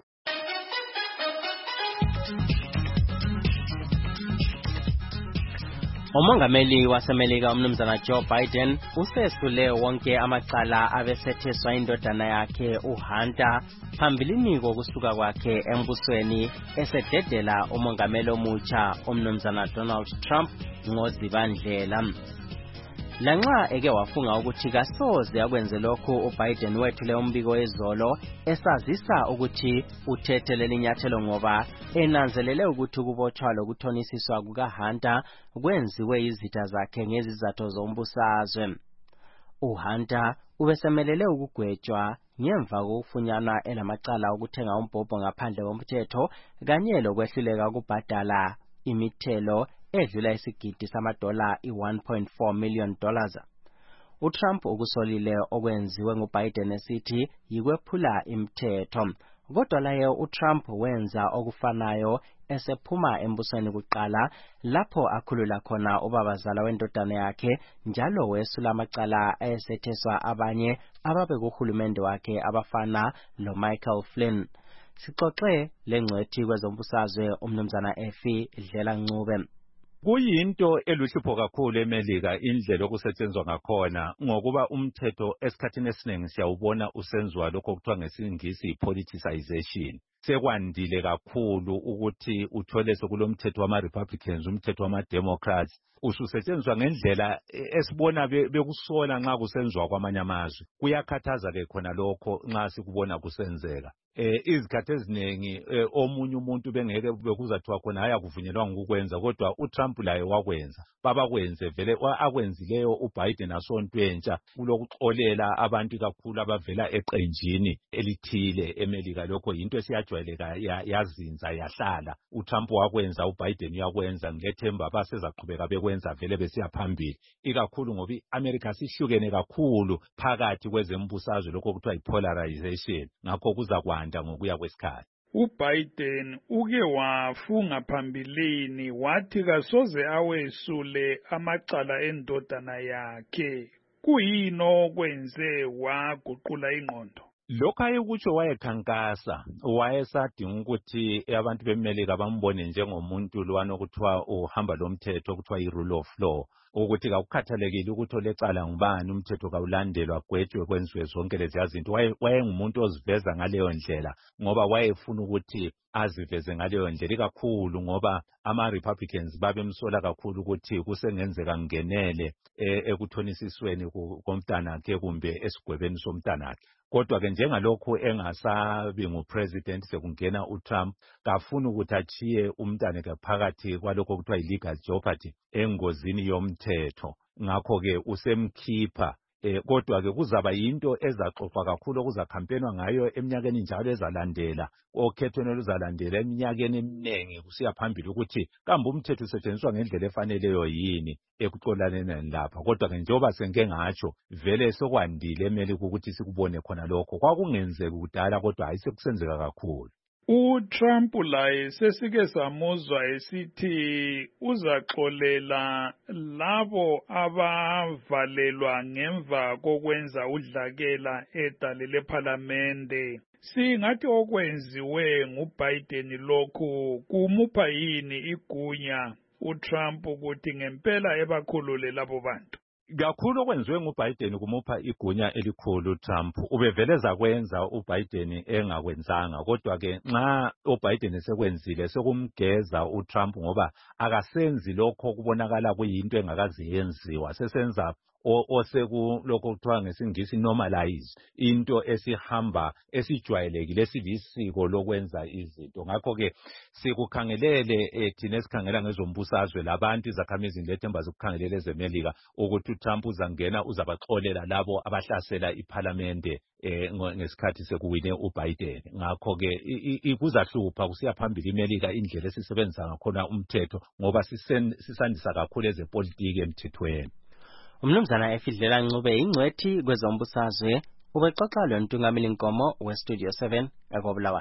Umongameli waseMelika umnumzana Joe Biden usesule wonke amacala abesetheswa indodana yakhe uHunter phambilini kokusuka kwakhe embusweni esededela umongameli omutsha umnumzana Donald Trump ngoZibandlela. Lanxa eke wafunga ukuthi kasoze akwenze lokho uBiden wethule umbiko ezolo esazisa ukuthi uthethe lelinyathelo ngoba enanzelele ukuthi ukubotshwa lokuthonisiswa kukaHunter kwenziwe izitha zakhe ngezizathu zombusazwe. uHunter ubesemelele ukugwetshwa ngemva kokufunyanwa elamacala okuthenga umbhobho ngaphandle komthetho kanye lokwehluleka ukubhadala imithelo edlula isigidi samadola i-one point four million dollars. uTrump ukusolile okwenziwe nguBiden esithi yikwephula imithetho. Kodwa laye uTrump wenza okufanayo esephuma embusweni kuqala lapho akhulula khona ubabazala wendodana yakhe njalo wesula amacala ayesetheswa abanye ababe kuhulumende wakhe abafana loMichael Flynn. Sixoxe lengcwethi kwezombusazwe umnumzana Effie Dlela Ncube. Kuyinto eluhlupho kakhulu eMelika indlela okusetshenzwa ngakhona ngokuba umthetho esikhathini esiningi siyawubona usenzwa lokho okuthiwa ngesingisi politicization. sekwandile kakhulu ukuthi uthole sokulomthetho wama-Republicans umthetho wama-Democrats ususetshenziswa ngendlela esibona bekusola nxa kusenziwa kwamanye amazwe. Kuyakhathaza-ke khona lokho nxa sikubona kusenzeka. Eh izikhathi eziningi eh, omunye umuntu bengeke bekuzathiwa khona haya kuvunyelwa ngokwenza kodwa uTrump laye wakwenza babakwenze vele akwenzileyo uBiden asonto entsha kulokuxolela abantu kakhulu abavela eqenjini elithile eMelika. Lokho into esiyajwayeleka yazinza yahlala. uTrump wakwenza uBiden yakwenza ngilethemba basezaqhubeka bekwenza vele besiya phambili ikakhulu ngoba iAmerica sihlukene kakhulu phakathi kwezembusazwe lokho kuthiwa yipolarization ngakho kuzakwanda ngokuya kwesikhathi. uBiden uke wafunga phambilini wathi kasoze awesule amacala endodana yakhe. Kuyini okwenze waguqula ingqondo? Lokho ayekutsho wayekhankasa wayesadinga ukuthi abantu bemelika bambone njengomuntu lwana okuthiwa uhamba lomthetho okuthiwa i-rule of law ukuthi kakukhathalekile ukuthi olecala ngubani umthetho kawulandelwa gwetshwe kwenziwe zonke lezi zinto. Wayengumuntu oziveza ngaleyo ndlela ngoba wayefuna ukuthi aziveze ngaleyo ndlela ikakhulu ngoba ama-Republicans babemsola kakhulu ukuthi kusengenzeka ngenele ekuthonisisweni komntanakhe kumbe esigwebeni somntanakhe. Kodwa ke njengalokho engasabi ngupresident sekungena uTrump kafuna ukuthi achiye umntane phakathi kwalokho kuthiwa illegal jeopardy engozini yomthetho. Ngakho ke usemkhipha eh kodwa ke kuzaba yinto ezaxoxwa kakhulu okuzakhampenwa ngayo eminyakeni njalo ezalandela okhethweni oluzalandela eminyakeni eminingi kusiya phambili ukuthi kambe umthetho usetshenziswa ngendlela efaneleyo yini ekuxolaneni lapha. Kodwa ke njengoba sengeke ngatsho vele sokwandile eMelika ukuthi sikubone khona lokho kwakungenzeka kudala kodwa ayisekusenzeka kakhulu. uTrump laye sesike samuzwa esithi uzaxolela labo abavalelwa ngemva kokwenza udlakela edale lePhalamende. Singathi okwenziwe nguBiden lokhu kumupha yini igunya uTrump ukuthi ngempela ebakhulule labo bantu? Kakhulu okwenziwe nguBiden kumupha igunya elikhulu uTrump. Ubeveleza kwenza uBiden engakwenzanga kodwa ke nxa uBiden sekwenzile sokumgeza uTrump ngoba akasenzi lokho kubonakala kuyinto engakaze yenziwa. Sesenza oseku lokho kuthiwa ngesingisi normalize into esihamba esijwayelekile esilisiko lokwenza izinto. Ngakho ke sikukhangelele thina esikhangela ngezombusazwe labantu izakhamizi lethemba zokukhangelela ezeMelika ukuthi uTrump uzangena uzabaxolela labo abahlasela iPhalamende eh ngesikhathi sekuwine uBiden. Ngakho ke ikuzahlupha kusiya phambili iMelika indlela esisebenza ngakhona umthetho ngoba sisandisa kakhulu ezepolitiki emthethweni. Umnumzana Efidlela Ncube ingcwethi kwezombusazwe ubexoxa lontungameli Nkomo weStudio seven ekobulawayo.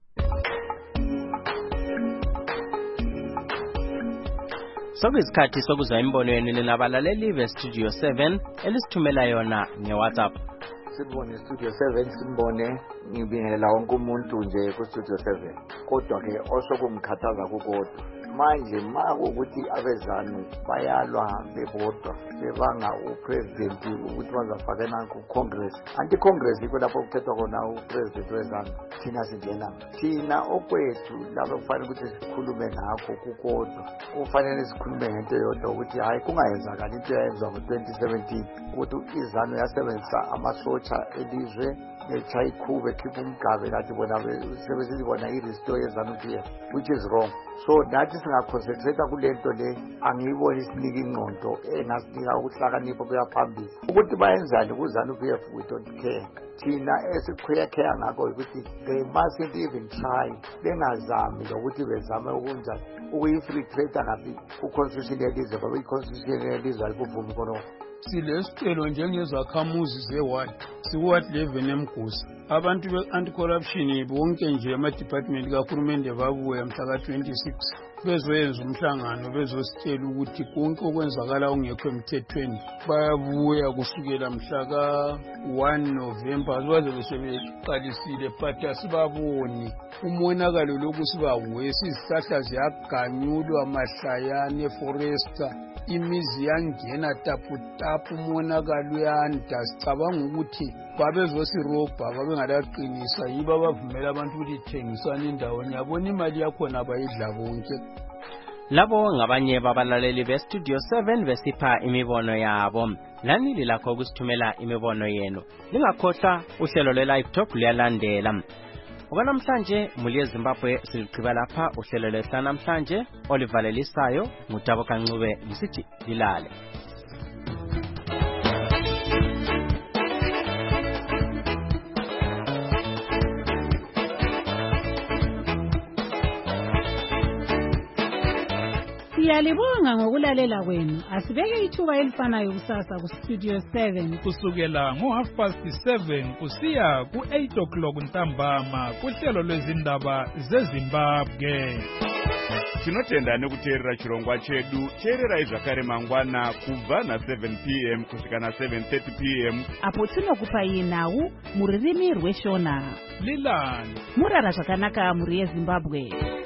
Sokuyisikhathi sokuzwa imbono yenu nabalaleli beStudio seven elisithumela yona ngeWhatsApp. Sibone Studio seven simbone ngibingelela wonke umuntu nje ku Studio seven. Kodwa ke osokumkhathaza kukodwa manje makuthi abezanu bayalwa bebodwa bebanga upresident ukuthi bazafakena ku Congress. Anti Congress iko lapho kuthethwa khona upresident wezanu. Thina singena thina okwethu labo kufanele ukuthi sikhulume ngakho kukodwa. Kufanele sikhulume ngento yodwa ukuthi hayi kungayenzakala into eyenzwa ngo twenty seventeen ukuthi izanu yasebenzisa amasotsha elizwe echayikhube khipha umgabe kathi bona sebesizibona i-restore yeZanu-P F, which is wrong. So nathi singaconcentrate kulento le angiyiboni isinika ingqondo engasinika ukuhlakanipha kuya phambili ukuthi bayenzani kuZanu-P F we don't care. Thina esikhuyakheya ngakho ukuthi they mustn't even try bengazami lokuthi bezame ukunjani ukuyi-free trade kabi ku-constitution yelizwe ngoba i-constitution yelizwe ayikuvumi khonokho. Silesicelo njengezakhamuzi zeward siward eleven eMgusi abantu be-anti-corruption bonke nje ama-department kahulumende babuya mhla ka twenty-six bezoyenza umhlangano bezositshela ukuthi konke okwenzakala ongekho emthethweni bayabuya kusukela mhla ka one November baze besebeqalisile but asibaboni umonakalo lokhu sibawesi izihlahla ziyaganyulwa mahlayane forester imizi yangena taputapu umonakalo uyanda sicabanga ukuthi babezosirobha babengakaqinisa yibo abavumela abantu ukuthi ithengiswane indawonye yabona imali yakhona bayidla bonke. Labo ngabanye babalaleli beStudio seven besipha imibono yabo. Lani lilakho ukusithumela imibono yenu. Lingakhohlwa uhlelo lwe-Live Talk luyalandela. Obanamhlanje Muli eZimbabwe siligqiba lapha uhlelo lwehla namhlanje olivalelisayo ngutabo kancube ngisithi lilale. Siyalibonga ngokulalela kwenu. Asibeke ithuba elifanayo kusasa ku Studio seven kusukela ngo half past seven kusiya ku eight o'clock ntambama kuhlelo lwezindaba zeZimbabwe. Tinotenda nekuteerera chirongwa chedu. Teerera zvakare mangwana kubva na seven p m kusvika na seven thirty p m apo tinokupai nhau muririmi rweshona. Lilani Murara zvakanaka muri yeZimbabwe.